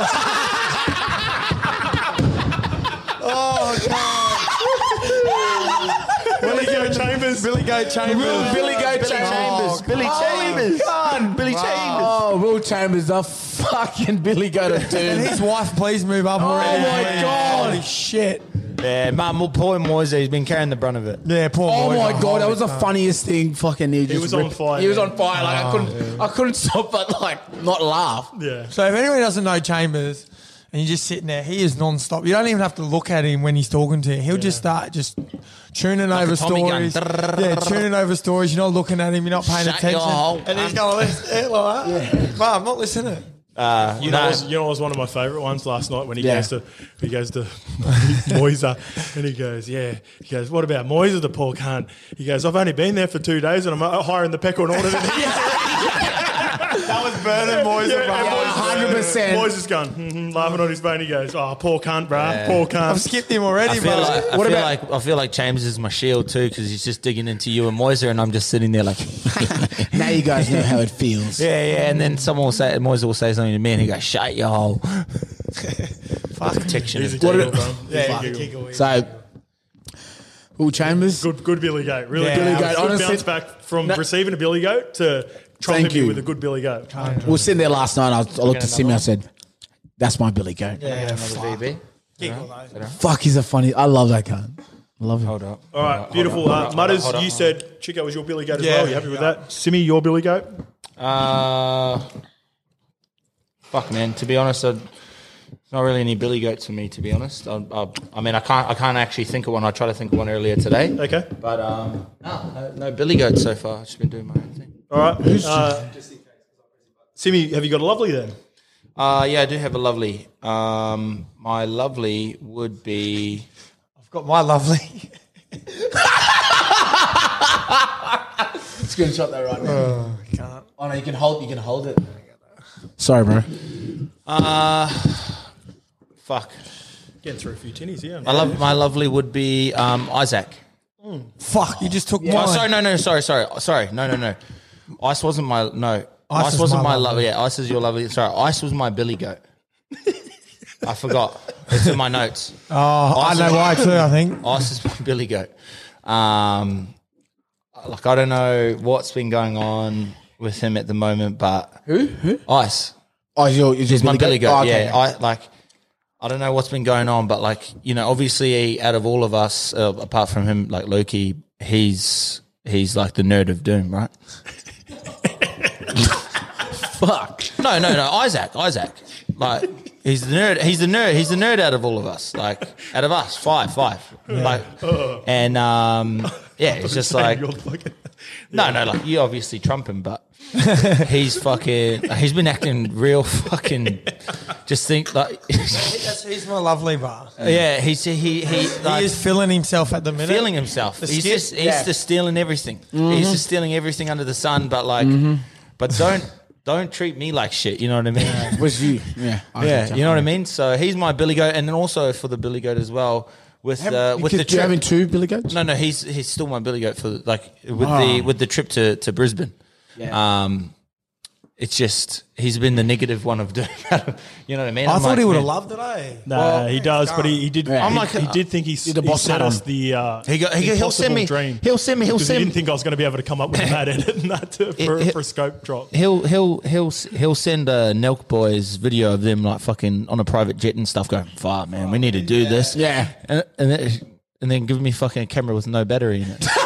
Billy Goat Chambers. Billy Goat Chambers. Billy Goat Chambers. Billy Chambers. Billy Chambers. Oh, Will Chambers, the fucking Billy Goat of And doom. his wife, please move up already. my God. Holy shit. Yeah, man, well, poor Moise, he's been carrying the brunt of it. Yeah, poor Oh Moisa. my god, that was the Holy funniest thing. Fucking, he, just was on ripped- fire, He was man. on fire. Like I couldn't, I couldn't stop but like not laugh. Yeah. So if anyone doesn't know Chambers and you're just sitting there, he is non-stop. You don't even have to look at him when he's talking to you. He'll just start just tuning over a Tommy gun. stories. Yeah, tuning over stories. You're not looking at him. You're not paying Shut attention. your hole. And he's going like that. Yeah. Mum, I'm not listening. Uh, You know, it was, you know, it was one of my favourite ones last night when he Yeah. goes to he goes to Moisa and he goes, yeah. He goes, what about Moisa, the poor cunt? He goes, I've only been there for two days and I'm uh, hiring the pecker in order to That was Bernard Moyes. Yeah, bro. and Moises- one hundred percent. Moises is gone, mm-hmm, laughing on his phone. He goes, oh, poor cunt, bruh, Yeah. poor I've cunt. skipped him already, I feel bro. like I What feel about- like I feel like James is my shield too because he's just digging into you and Moiser and I'm just sitting there like Now you guys know how it feels. yeah yeah and then someone will say Moiser will say something to me and he goes shut your hole. Fuck protection. He's a is giggle, dead. bro. He's Yeah, a he giggle. giggle. So, Will Chambers. Good, good Billy Goat. Really Yeah, good. Billy Billy Goat. Good Honestly- bounce back from No. receiving a Billy Goat to trumping Thank me you. with a good Billy Goat. We were sitting there last night. I, was, I looked at Simmy. I said, "That's my Billy Goat." Yeah, Another V B. giggle, though. Fuck, he's a funny. I love that guy. I love him. Hold up. All right, beautiful. Uh, Mutters, you said Chico was your Billy Goat as Yeah. well. You happy with that? Simmy, your Billy Goat? Uh, fuck, man. To be honest, I'd, not really any Billy Goats for me. To be honest, I, I, I mean, I can't, I can't actually think of one. I tried to think of one earlier today, Okay. but um, no, no, no Billy Goats so far. I've just been doing my own thing. All right. Uh, Simmy, have you got a lovely then? Uh, yeah, I do have a lovely. Um, my lovely would be. I've got my lovely. Screenshot that right now. Oh, can't. Oh no, you can hold. You can hold it. Sorry, bro. Uh, fuck. Getting through a few tinnies, yeah. My love, my lovely would be um, Isaac. Fuck, you just took Oh, mine. sorry, no, no, sorry, sorry, sorry, no, no, no. Ice wasn't my no. Ice, is wasn't my my lovely. love. Yeah, Ice is your lovely. Sorry, Ice was my Billy Goat. I forgot. It's in my notes. Oh, I Ice know is- why too, I think. Ice is my Billy Goat. Um, like I don't know what's been going on with him at the moment, but Who? Who? Ice. Oh, is your, is He's my Billy Goat. Oh, okay. Yeah, I like. I don't know what's been going on, but like you know, obviously, out of all of us, uh, apart from him, like Loki, he's he's like the nerd of doom, right? Fuck. No, no, no. Isaac, Isaac, like he's the nerd. He's the nerd. He's the nerd out of all of us. Like out of us, five, five. Like, and um, yeah, it's just like You're fucking- no, no. Like you obviously trump him, but he's fucking. He's been acting real fucking. Just think like. That's, he's my lovely bar. Yeah, he's he he like, He is feeling himself at the minute. feeling himself. The He's skip- just he's yeah. just stealing everything. He's just stealing everything under the sun. But like, but don't don't treat me like shit. You know what I mean? Was you? Yeah. Yeah, you know what I mean. So he's my Billy Goat, and then also for the Billy Goat as well with uh, with the you trip. having two Billy Goats? No, no, he's he's still my Billy Goat for like with Oh. the with the trip to to Brisbane. Yeah. Um, it's just he's been the negative one of doing that. You know what I mean? I I'm thought like, he would have man, loved it, eh? Nah, Well, he does, but he, he did. Yeah. He, I'm like- he did think he, the he boss sent hat us on. the. Uh, He go, he, he'll impossible send me. dream. He'll send me. He'll Because he send didn't me. think I was going to be able to come up with a mad edit and that to, for, It- it- for a scope drop. He'll he'll he'll he'll send a Nelk Boys video of them like fucking on a private jet and stuff. Going, fuck man, we need to do this. Yeah. and and then, and then give me fucking a camera with no battery in it.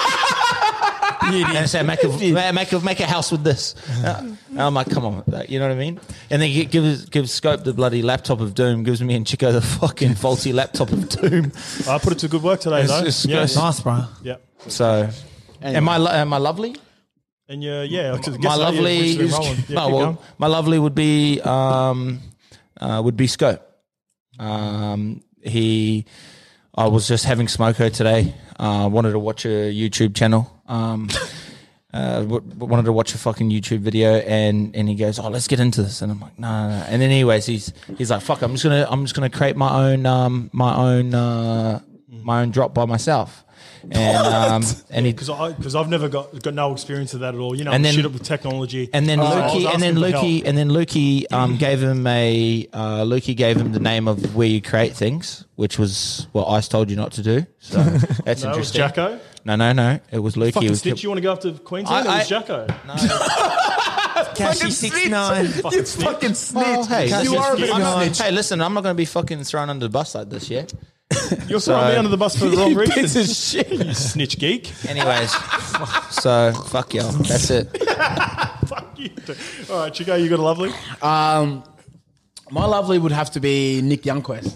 And say make a make a make a house with this. Uh, and I'm like, come on, like, you know what I mean? And then he gives gives Scope the bloody laptop of doom. Gives me and Chico the fucking faulty laptop of doom. I put it to good work today, It's though. just yeah, gross. Nice, bro. yeah. So, am I lo- am I lovely? And yeah, yeah. I guess My so, lovely, yeah, we've just been rolling. Yeah, no, keep well, going. my lovely would be um, uh, would be Scope. Um, he, I was just having smoko today. I uh, wanted to watch a YouTube channel. Um, uh, w- wanted to watch a fucking YouTube video, and, and he goes, "Oh, let's get into this." And I'm like, "No, no, no." And then, anyways, he's he's like, "Fuck, I'm just gonna I'm just gonna create my own um, my own uh, my own drop by myself." And um, and he Because I because I've never got got no experience of that at all. You know, And I'm then- shit up with technology. And then So I was Lukey, and then asking for Lukey, help. and then Lukey um, gave him a uh, Lukey gave him the name of where you create things, which was what Ice told you not to do. So that's No, it was interesting. Jacko. No, no, no. It was Lukey. It Fucking was snitch. You want to go up to Queensland? I- it was I- Jacko. Cashy six nine. Fucking snitch. Oh, hey, You listen, are a bit of a I'm- snitch. Hey, listen, I'm not going to be fucking thrown under the bus like this, yeah. You're throwing me under the bus for the wrong reason. Piece of shit. You snitch geek. Anyways, so fuck y'all. That's it. Fuck you. All right, Chico, you got a lovely. Um, my lovely would have to be Nick Youngquist.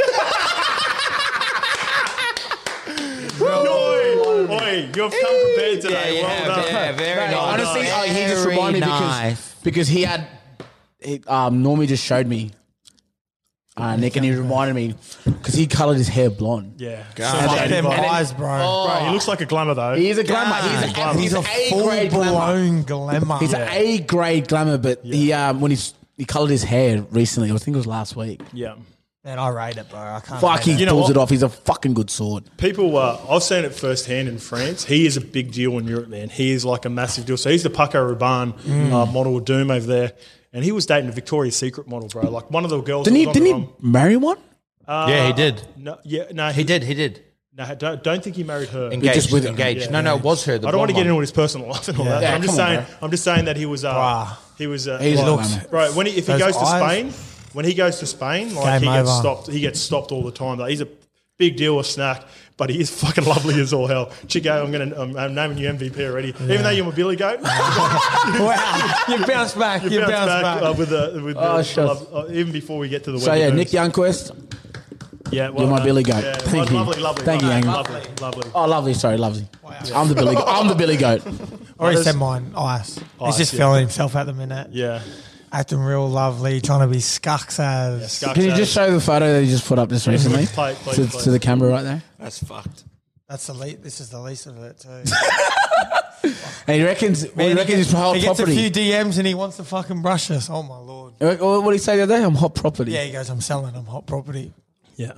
Oi, oi, you've come prepared today. Yeah, well yeah, done. yeah, very No, nice. honestly, uh, he just Very reminded me nice. because because he had he, um, Normie just showed me uh, Nick, and he reminded me because he coloured his hair blonde. Yeah. God. So And fucking then- Them and then- eyes, bro. Bro, he looks like a glamour though. He is a glamour. He's, a, glamour. he's, He's a a full grade glamour. blown glamour. He's an A grade glamour, but he um, when he's he coloured his hair recently, I think it was last week. Yeah. Man, I rate it, bro. I can't. Fuck, he rate it. You know pulls what? it off. He's a fucking good sword. People, uh, I've seen it firsthand in France. He is a big deal in Europe, man. He is like a massive deal. So he's the Paco Rabanne uh, model of Doom over there. And he was dating a Victoria's Secret model, bro. Like one of the girls. Didn't he? that was on Didn't the he marry one? run. Yeah, he did. No, yeah, no, He did. He did. No, don't, don't think he married her. Engaged. just with him. engaged. Yeah. no, no, it was her. The I don't want to blonde get one. into his personal life and all that. Yeah, but I'm just come on, saying. I'm just saying that he was. Uh, Bruh. he was. Uh, He's like- a glamour. Bro, when he, if he Those goes to eyes. Spain, when he goes to Spain, like Game he gets over. stopped. He gets stopped all the time. Like he's a big deal, a snack, but he is fucking lovely as all hell. Chico, I'm gonna. I'm, I'm naming you M V P already. Even though you're my Billy Goat, Wow, you bounced back. You, you bounced bounced back. back, uh, with the with Oh, the, sure. love, uh, even before we get to the. So wedding yeah, news. Nick Youngquist. Yeah, well you're my done. Billy Goat. Yeah, Thank you. lovely, lovely, Thank you, lovely, Yang. lovely, lovely. Oh, lovely. Sorry, lovely. I'm the Billy. I'm the Billy Goat. Already Others- said mine. Ice. Ice, He's just yeah. feeling himself at the minute. Yeah. acting real lovely, trying to be scucks as. Scucks Can you as- just show the photo that you just put up just recently Play it, please, to, please. to the camera right there? That's fucked. That's the least. This is the least of it too. And he reckons, well, he Man, reckons he he's hot gets, he gets a property. few D Ms and he wants to fucking brush us. Oh my lord. What what did he say the other day? I'm hot property. Yeah, he goes, I'm selling. I'm hot property. Yeah.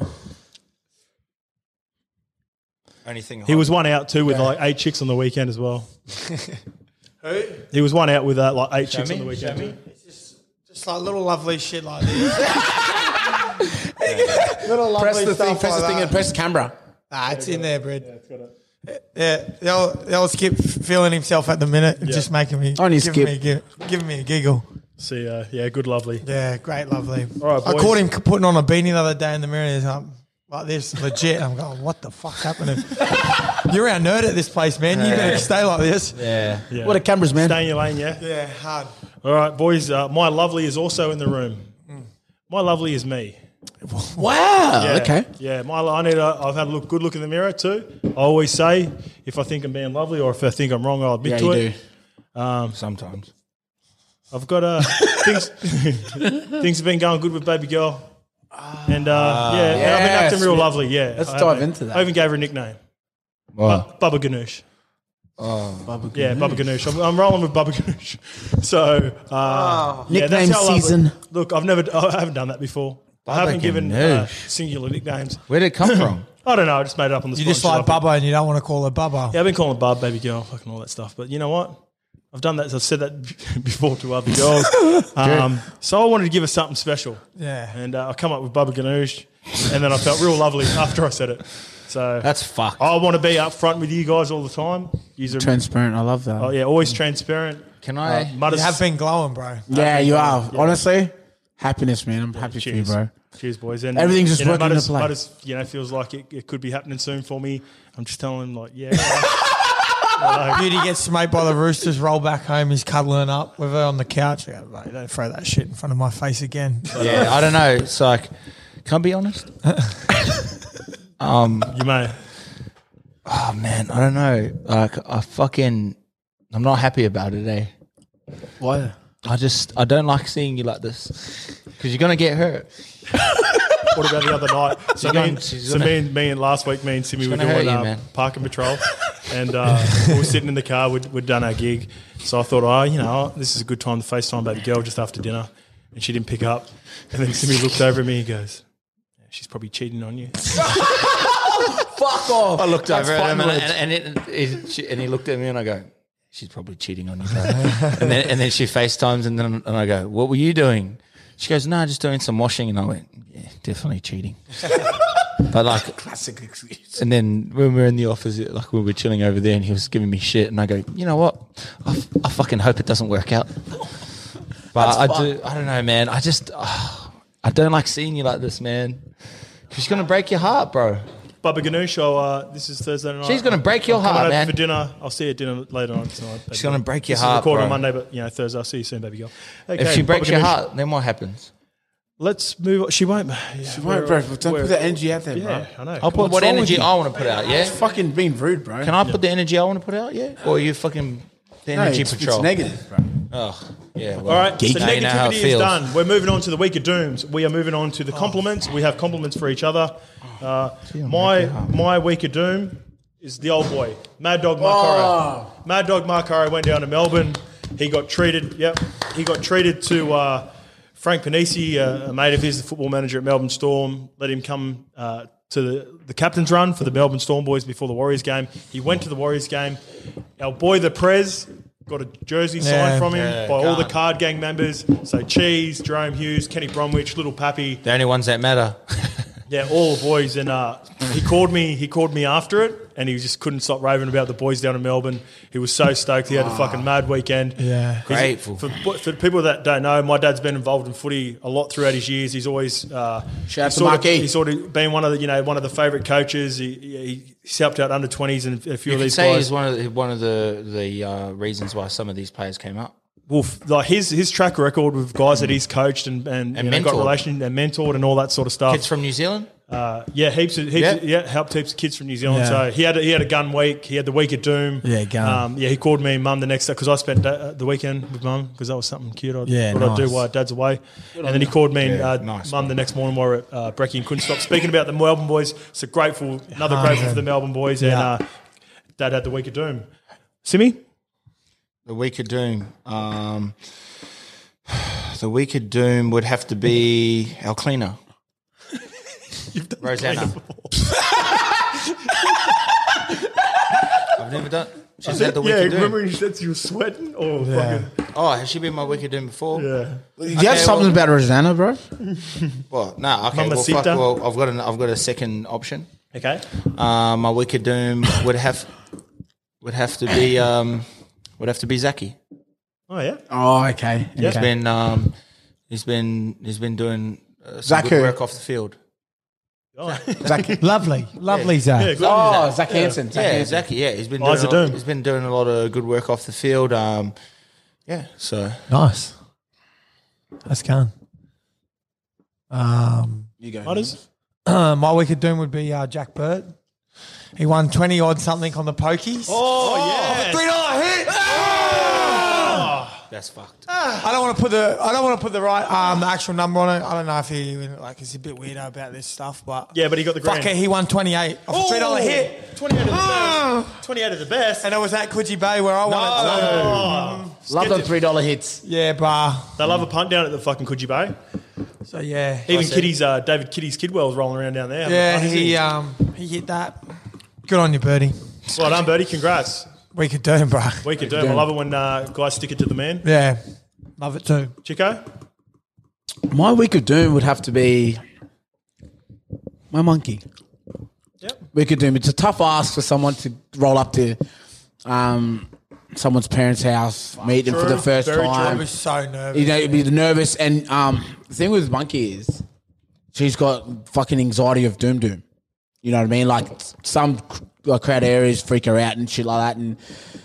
Anything. He was one out too with like eight chicks on the weekend as well. Who? He was one out with uh, like eight chicks me, on the weekend show me. too. Just like little lovely shit like this. Little lovely Press the stuff thing, press like the thing, that. and press the camera. Nah, it's in there, Brad. It's got it. Yeah, they'll they'll skip feeling himself at the minute, and Yeah. just making me Only giving skip. me, a gi- giving me a giggle. See, uh, yeah, good, lovely. Yeah, great, lovely. All right, I boys. caught him c- putting on a beanie the other day in the mirror. And he's um, like this, legit. I'm going, what the fuck happened? You're our nerd at this place, man. You better stay like this. Yeah. Yeah. What a cameras, man. Stay in your lane, yeah. Yeah, hard. All right, boys. Uh, my lovely is also in the room. My lovely is me. Wow. Yeah, Okay. Yeah, my I need. A, I've had a look, good look in the mirror too. I always say if I think I'm being lovely or if I think I'm wrong, I'll admit Yeah, to you it. do. Sometimes. I've got uh, things. Things have been going good with baby girl, and uh, yeah, and I've been yes. acting real lovely. Yeah, Let's I dive have. into that. I even gave her a nickname, Wow. Bubba Ganoush. Bubba Yeah, Ganoush. Bubba Ganoush. I'm, I'm rolling with Bubba Ganoush. So, uh, yeah, that's Nickname how lovely- season. Look, I've never, I haven't done that before. I haven't given uh, Ganoush. singular nicknames. Where did it come from? I don't know. I just made it up on the You spot. just She's like lovely. Bubba and you don't want to call her Bubba. Yeah, I've been calling her Bub, baby girl, fucking all that stuff. But you know what? I've done that. I've said that before to other girls. Um, so I wanted to give her something special. Yeah. And uh, I come up with Bubba Ganoush, and then I felt real lovely after I said it. So That's fucked. I want to be up front with you guys all the time. You're, Transparent. I love that. oh yeah, always transparent. Can I? Uh, Mudders- You have been glowing, bro. yeah, you are. Honestly, happiness, man. I'm happy Cheers. for you, bro. Cheers, boys. And Everything's just you know, working into Mudders, plan. Mudders, you know, feels like it, it could be happening soon for me. I'm just telling him, like, yeah. right. Beauty gets smoked by the Roosters, roll back home, he's cuddling up with her on the couch. I go, mate, don't throw that shit in front of my face again. Yeah, I don't know. It's like, can I be honest? You may. Oh man, I don't know. Like, I fucking, I'm not happy about it, eh? Why? I just, I don't like seeing you like this because you're gonna get hurt. What about the other night? So, She's me, gonna- and, she's so gonna- me, and, me and last week, me and Simmy were gonna hurt doing you, uh, man. parking patrol, and uh, we were sitting in the car. We'd, we'd done our gig, so I thought, oh, you know, this is a good time to FaceTime baby girl just after dinner, and she didn't pick up. And then Simmy looked over at me and goes, yeah, "She's probably cheating on you." Fuck off. I looked over at fighting him and, words. and, and, it, it, she, and he looked at me and I go, she's probably cheating on you, bro. and then and then she FaceTimes and then and I go, what were you doing? She goes, no, just doing some washing. And I went, yeah, definitely cheating. But like, Classic excuse. and then when we were in the office, like we were chilling over there and he was giving me shit and I go, you know what? I, f- I fucking hope it doesn't work out. But I do, I don't know, man. I just, oh, I don't like seeing you like this, man. She's going to break your heart, bro. Bubba Ganoush, I'll, uh, this is Thursday night. She's gonna break your I'm coming heart, over man. for dinner. I'll see you at dinner later on tonight. baby She's gonna girl. break your this heart, Is recorded bro. on Monday, but you know Thursday. I'll see you soon, baby girl. Okay, If she breaks Bubba your Ganoush, heart, then what happens? let's move on. She won't. Yeah, She won't, bro. Don't put the energy out there, Yeah, bro. I know. I'll put what wrong with energy you? I want to put out, yeah? Fucking being rude, bro. Can I put the energy I want to put out, yeah? Or are you fucking the No, energy it's, patrol? it's negative, bro. Oh, yeah. Well, All right, so now you know how it negativity is feels. done. We're moving on to the week of dooms. We are moving on to the compliments. We have compliments for each other. Uh, my my week of doom is the old boy, Mad Dog Mark Murray. Mad Dog Mark Murray went down to Melbourne. He got treated. Yep, he got treated to uh, Frank Panisi, uh, a mate of his, the football manager at Melbourne Storm. Let him come uh, to the, the captain's run for the Melbourne Storm boys before the Warriors game. He went to the Warriors game. Our boy the Prez got a jersey Yeah, signed from him yeah, by all the can't. card gang members. So Cheese, Jerome Hughes, Kenny Bromwich, Little Pappy. The only ones that matter. Yeah, all the boys, and uh, he called me. He called me after it, and he just couldn't stop raving about the boys down in Melbourne. He was so stoked. He had a fucking mad weekend. Yeah. He's- Grateful. For, for people that don't know, my dad's been involved in footy a lot throughout his years. He's always uh, Shout out he's to sort of, Marquee. he's sort of been one of the you know one of the favourite coaches. He, he, he's helped out under twenties and a few You of could these say guys. he's one of the, one of the the uh, reasons why some of these players came up. Wolf, like his his track record with guys that he's coached and and, And you know, got mentored. relation and mentored and all that sort of stuff. Kids from New Zealand. Uh, yeah, heaps of heaps Yeah. Of, yeah, helped heaps of kids from New Zealand. Yeah. So he had a, he had a gun week. He had the week of doom. Yeah, gun. Um, yeah, he called me and mum the next day because I spent uh, the weekend with mum because that was something cute. I Yeah, thought I'd do nice. while dad's away. And then he called me and Yeah, uh, nice, mum the next morning. We were at uh, Brekkie and couldn't stop speaking about the Melbourne boys. So grateful, another grateful for the Melbourne boys. And Yeah. uh, dad had the week of doom. Simi, The week of doom. Um, the week of doom would have to be our cleaner, Rosanna. I've never done. She's had the week yeah, of doom. remember when you said you were sweating? Or Yeah. fucking Oh, has she been my week of doom before? yeah. Do you have something well- about Rosanna, bro? Well, no. Okay. Well, Mamacita. fuck, well, I've got an, I've got a second option. Okay. Um, my week of doom would have would have to be um, would have to be Zaki. Oh yeah. Oh, okay. He's okay. been um, he's been he's been doing uh, some Zach good who? work off the field. Oh, Zach, Lovely, lovely, Zach. yeah, good. oh, Zach Hansen. Zach Yeah, Hansen. exactly. Yeah, he's been Eyes doing are a, doom. he's been doing a lot of good work off the field. Um, yeah, so Nice. That's gone. Um, You go. Mutters? my wicked doom would be uh, Jack Bird. He won twenty odd something on the pokies. Oh, yeah. Three dollar hit. that's fucked. I don't want to put the I don't want to put the right um the actual number on it. I don't know if he like is a bit weirdo about this stuff, but Yeah, but he got the grand. fuck it, he won twenty eight off a three dollar hit, twenty-eight of the best. twenty-eight of the best. and it was at Coogee Bay where I wanted to. Oh, Love them three dollar hits. Yeah, bah. they love a punt down at the fucking Coogee Bay. So yeah, Even Kitty's, uh, David Kitty's Kidwell's rolling around down there. yeah, Having a punt, he isn't um he hit that. Good on you, Birdie. Well done, Birdie. Congrats. We could do him, bro. We can do it. I love it when uh, guys stick it to the man. Yeah, love it too. Chico? My week of doom would have to be my monkey. Yep. Week of doom. It's a tough ask for someone to roll up to um, someone's parents' house, meet them for True. the first Very true. I time. was so nervous. You know, you'd be nervous. And um, the thing with Monkey is she's got fucking anxiety of doom doom. You know what I mean? Like some like, crowd areas freak her out and shit like that. And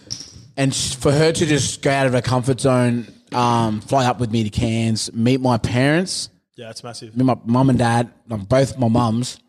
and sh- for her to just go out of her comfort zone, um, fly up with me to Cairns, meet my parents, Yeah, it's massive. meet my mum and dad, um, both my mums,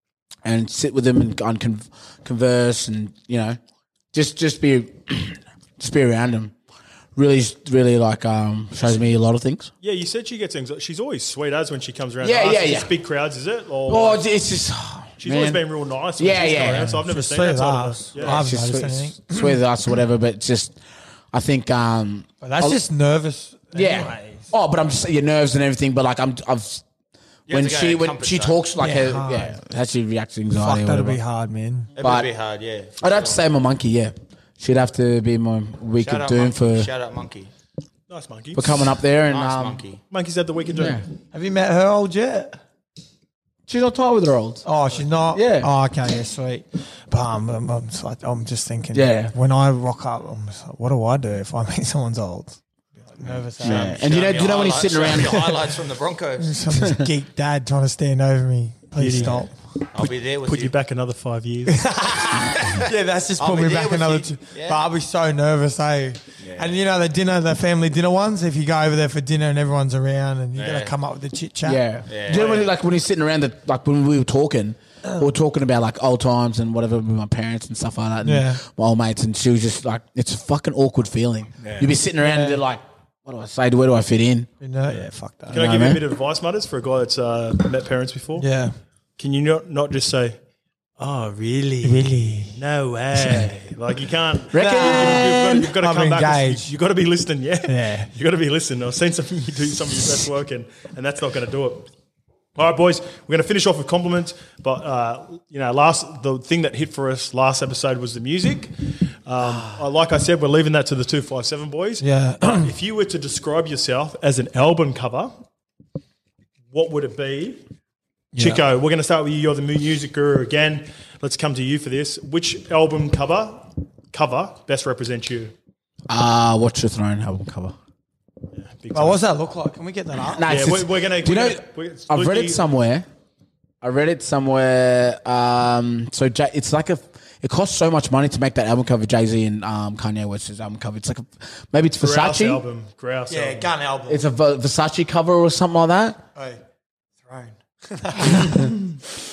and sit with them and, and con- converse and, you know, just just be just be around them. Really, really like um, shows me a lot of things. Yeah, you said she gets anxiety. She's always sweet as when she comes around. Yeah, to us. yeah, It's yeah. just big crowds, is it? Or Oh, it's just oh, she's man. always been real nice. When Yeah, she's yeah. come around, so I've never She's seen sweet that as side of us. her. Yeah. I've She's noticed sweet, anything. sweet with us or whatever, but it's just I think um, But that's I'll- just nervous. yeah. anyways. Oh, but I'm just your nerves and everything. But like I'm, I've You when have to go she out of when comfort she zone. talks like Yeah, her, hard. yeah, how she reacts to anxiety. Fuck, or that'll whatever. be hard, man. It But- would be hard, yeah. I'd have to say my monkey. Yeah, she'd have to be my week Shout of out doom monkey. for Shout out monkey. Nice monkey. for coming up there and Nice um, monkey. Monkey's had the week of doom. yeah. Have you met her old yet? She's on tight with her old. Oh, she's not. Yeah. Oh, okay. Yeah, sweet. But I'm, I'm, I'm, just like, I'm just thinking. Yeah. When I rock up, I'm just like, what do I do if I meet someone's old? Nervous. eh? Yeah. And you know, Show do you know when he's highlights- sitting show around? me highlights from the Broncos. Some this geek dad trying to stand over me. Please Beauty. stop. I'll be there with Put you. you back another five years. Yeah, that's just I'll put be me there back with another you. two. Yeah. But I'll be so nervous, eh? And you know the dinner, the family dinner ones. If you go over there for dinner and everyone's around, and you got Yeah. to come up with the chit chat. Yeah. Yeah. Do you know when, like when he's sitting around the like when we were talking, we were talking about like old times and whatever with my parents and stuff like that. And Yeah. my old mates, and she was just like, it's a fucking awkward feeling. You'd be sitting around and they're like, what do I say? Where do I fit in? You know, yeah, fuck that. Can I know, give you a man. bit of advice, Mutters, for a guy that's uh, met parents before? Yeah. Can you not, not just say, oh, really? Really? No way. Like, you can't. Reckon? You've got to I'm come back. engaged. You, you've got to be listening, yeah? Yeah. You've got to be listening. I've seen some you do some of your best work, and, and that's not going to do it. All right, boys, we're going to finish off with compliments. But, uh, you know, last the thing that hit for us last episode was the music. Um, I- like I said, we're leaving that to the two five seven boys. Yeah. But if you were to describe yourself as an album cover, what would it be? Chico, we're going to start with you. You're the music guru again. Let's come to you for this. Which album cover cover best represents you? Ah, Watch the Throne album cover. Big Well, what's that look like? Can we get that up? Nah, Yeah, it's- we're, we're going to. Do you know? I've read it somewhere. I read it somewhere. Um, so Jay, it's like a. It costs so much money to make that album cover. Jay Z and um, Kanye West's album cover. It's like a, maybe it's Grouse Versace. album. Grouse Yeah, album. gun album. It's a Ver- Versace cover or something like that. Hey, throne.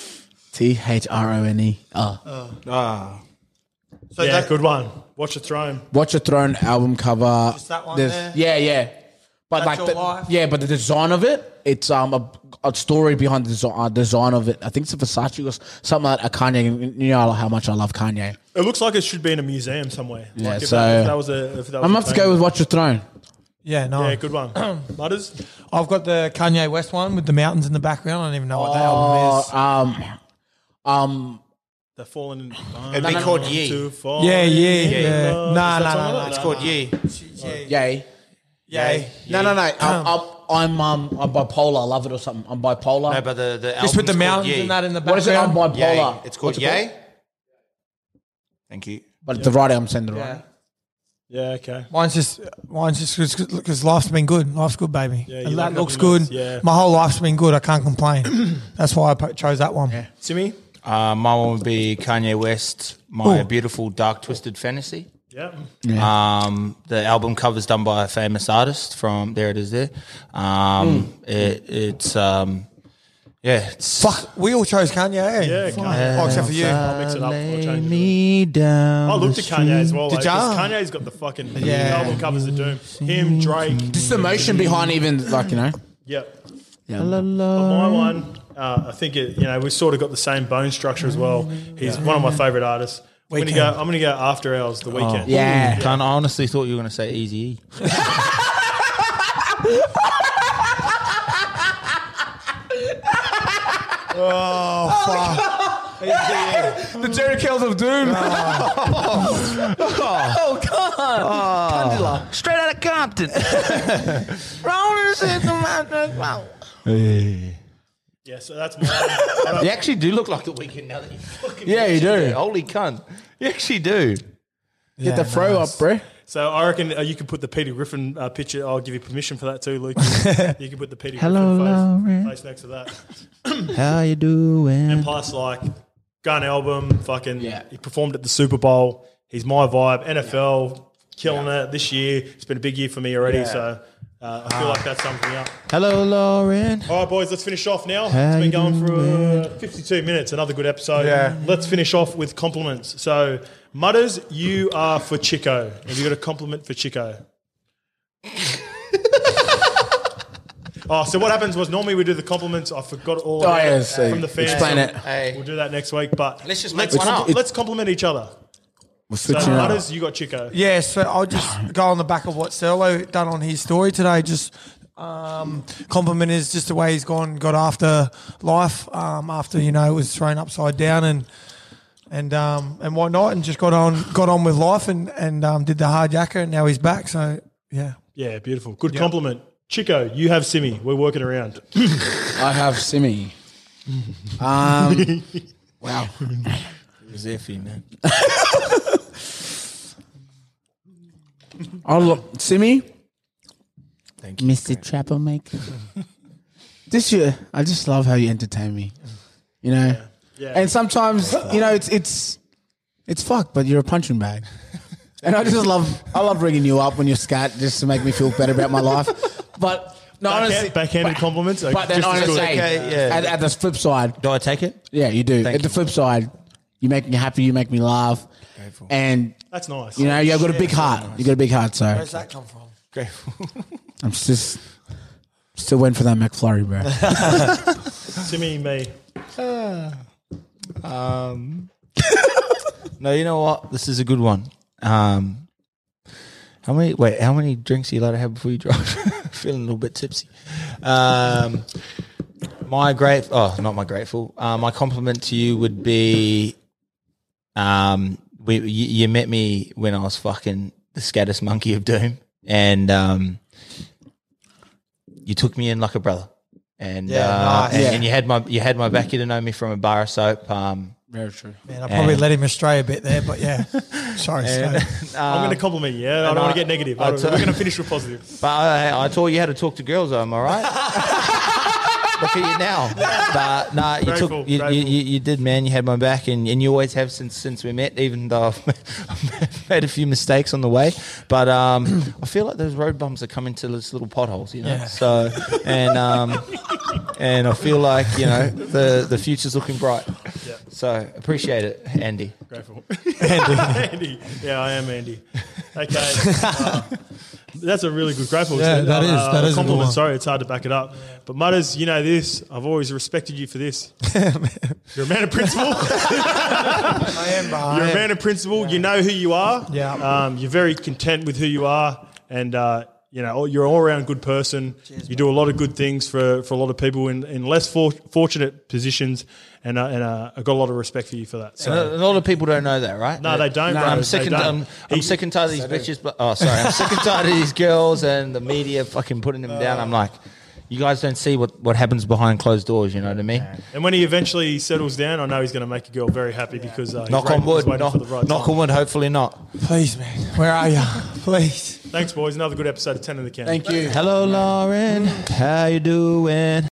T H R O N E. Oh. Ah. So yeah, that, good one. Watch the Throne. Watch a Throne album cover. Just that one There's- there? Yeah, yeah. But That's like, Your the, Life? yeah, but the design of it, it's um a, a story behind the design, uh, design of it. I think it's a Versace or something like a Kanye. You know how much I love Kanye. It looks like it should be in a museum somewhere. Yeah, like if, so- that, if that was a. If that was I'm a gonna have to thing. go with Watch a Throne. yeah, no. Yeah, good one. Butters. I've got the Kanye West one with the mountains in the background. I don't even know what the album is. Oh, um, um, The Fallen. It'd be called Ye. To fall Yeah, yeah, in yeah. love. Nah, Is that nah, something nah, like nah, It's that? called Ye. yay. Yay. No, no, no. I'm, I'm, I'm um, I'm bipolar. I love it or something. I'm bipolar. No, but the the Just with the album's called mountains Ye. and that in the what is it? I'm background. bipolar. Yay. It's called What's it Yay. Thank you. But the right, I'm saying the Yeah. right. Yeah, okay. Mine's just, mine's just because life's been good. Life's good, baby. Yeah, you and like that looks having good. those, yeah. My whole life's been good. I can't complain. That's why I po- chose that one. Yeah. Timmy? Uh, my one would be Kanye West. My Ooh. Beautiful Dark Twisted Fantasy. Yeah. Um, the album cover's done by a famous artist from there. It is there. Um, it, it's um, yeah. It's, Fuck, we all chose Kanye. Eh? Yeah, Fuck. Kanye. Oh, except for you. I'll mix it up. I'll change it. me down. I looked at Kanye as well. Did Like, ya? 'cause Kanye's got the fucking Yeah. album covers of doom. Him, Drake. Just the emotion behind even like you know. Yep. Yeah. But my one, uh, I think it. You know, we've sort of got the same bone structure as well. He's one of my favorite artists. I'm gonna Weekend. go. I'm gonna go After Hours, The Weekend. Yeah. Cunt, I honestly thought you were going to say Easy E. The Jerry Kills of Doom. oh God. Straight out of Compton. Yeah. So that's my. You actually do look like The Weeknd now that you fucking Yeah, you mentioned do. it. Holy cunt. You actually do. Get the throw up, bro. So I reckon uh, you can put the Peter Griffin uh, picture. I'll give you permission for that too, Luke. You can put the Peter Hello, Griffin Lauren. face, face next to that. How you doing? And plus, like, gun album, fucking, Yeah. he performed at the Super Bowl. He's my vibe. N F L, killing it this year. It's been a big year for me already, so uh, I feel like that sums me up. Hello, Lauren. All right, boys, let's finish off now. How it's been you going for doing? uh, fifty-two minutes, another good episode. Yeah. Let's finish off with compliments. So, Mutters, you are for Chico. Have you got a compliment for Chico? Oh, so what happens was normally we do the compliments. I forgot all Oh, about yeah, it so from the fans. explain So it. Hey. We'll do that next week. But Let's just make let's, one up. let's compliment each other. We're So, switching up. Mutters, you got Chico. Yeah, so I'll just go on the back of what Serlo done on his story today. Just um, compliment is just the way he's gone, got after life um, after you know it was thrown upside down and and um, and whatnot, and just got on got on with life and and um, did the hard yakka, and now he's back. So yeah, Yeah, beautiful. Good compliment. Chico, you have Simi. We're working around. I have Simi. Um, wow. It was there for you, man. I'll look. Simi, Thank you. Mister Trapper Maker. This year, I just love how you entertain me. You know, Yeah. and sometimes you know it's it's it's fucked, but you're a punching bag. And I just love I love ringing you up when you're scat just to make me feel better about my life. But no, honestly, Backhand, backhanded compliments. are but then just as honestly, good. Okay, yeah. at, at the flip side, Do I take it? yeah, you do. Thank at the you. flip side, you make me happy, you make me laugh, Grateful. and That's nice. you know you've got a big heart. You got a big heart, so where's that come from? Grateful. I'm just still waiting for that McFlurry, bro. Simi, me. Um, no, you know what? This is a good one. Um, how many? Wait, how many drinks are you allowed to have before you drive? Feeling a little bit tipsy. Um, my great, oh, not my grateful. Uh, my compliment to you would be, um, we you, you met me when I was fucking the scaddest monkey of doom, and um, you took me in like a brother. And, Yeah, uh, nice. and, Yeah. and you had my you had my back. You didn't know me from a bar of soap. Um, Very true. Man, I probably And- let him astray a bit there, but yeah, sorry. and, sorry. I'm going to compliment you. Yeah, I don't I- want to get negative. I I t- we're going to finish with positive. but I, I taught you how to talk to girls. Though, am I right? Look at you now. But nah, you Grateful, took you, you, grateful. you, you did, man. You had my back, and, and you always have since since we met. Even though I've made, I've made a few mistakes on the way, but um, I feel like those road bumps are coming to those little potholes, you know. Yeah. So and um, and I feel like you know the the future's looking bright. So appreciate it, Andy. Grateful. Andy. Andy. Yeah, I am Andy. Okay. Uh, that's a really good grateful. Yeah, that is. Uh, That is a good compliment. one. Sorry, it's hard to back it up. But Mutters, you know this. I've always respected you for this. You're a man of principle. I am, bro. I You're a am. man of principle. You know who you are. Yeah. Um, you're very content with who you are, and uh, you know you're an all-around good person. You do a lot of good things for, for a lot of people in, in less for, fortunate positions, and uh, and uh, I've got a lot of respect for you for that. So. A lot of people don't know that, right? No, they don't. No, bro. I'm sick They and don't. I'm, I'm He- sick and tired of these bitches. But oh, sorry, I'm sick and tired of these girls and the media fucking putting them down. I'm like, you guys don't see what, what happens behind closed doors. You know what I mean? And when he eventually settles down, I know he's going to make a girl very happy because uh, he's Knock waiting- on wood. he's waiting Knock, for the right knock time. on wood. Hopefully not. Please, man. Where are you? Please. Thanks, boys. Another good episode of ten in the Can. Thank you. Hello, Lauren. How you doing?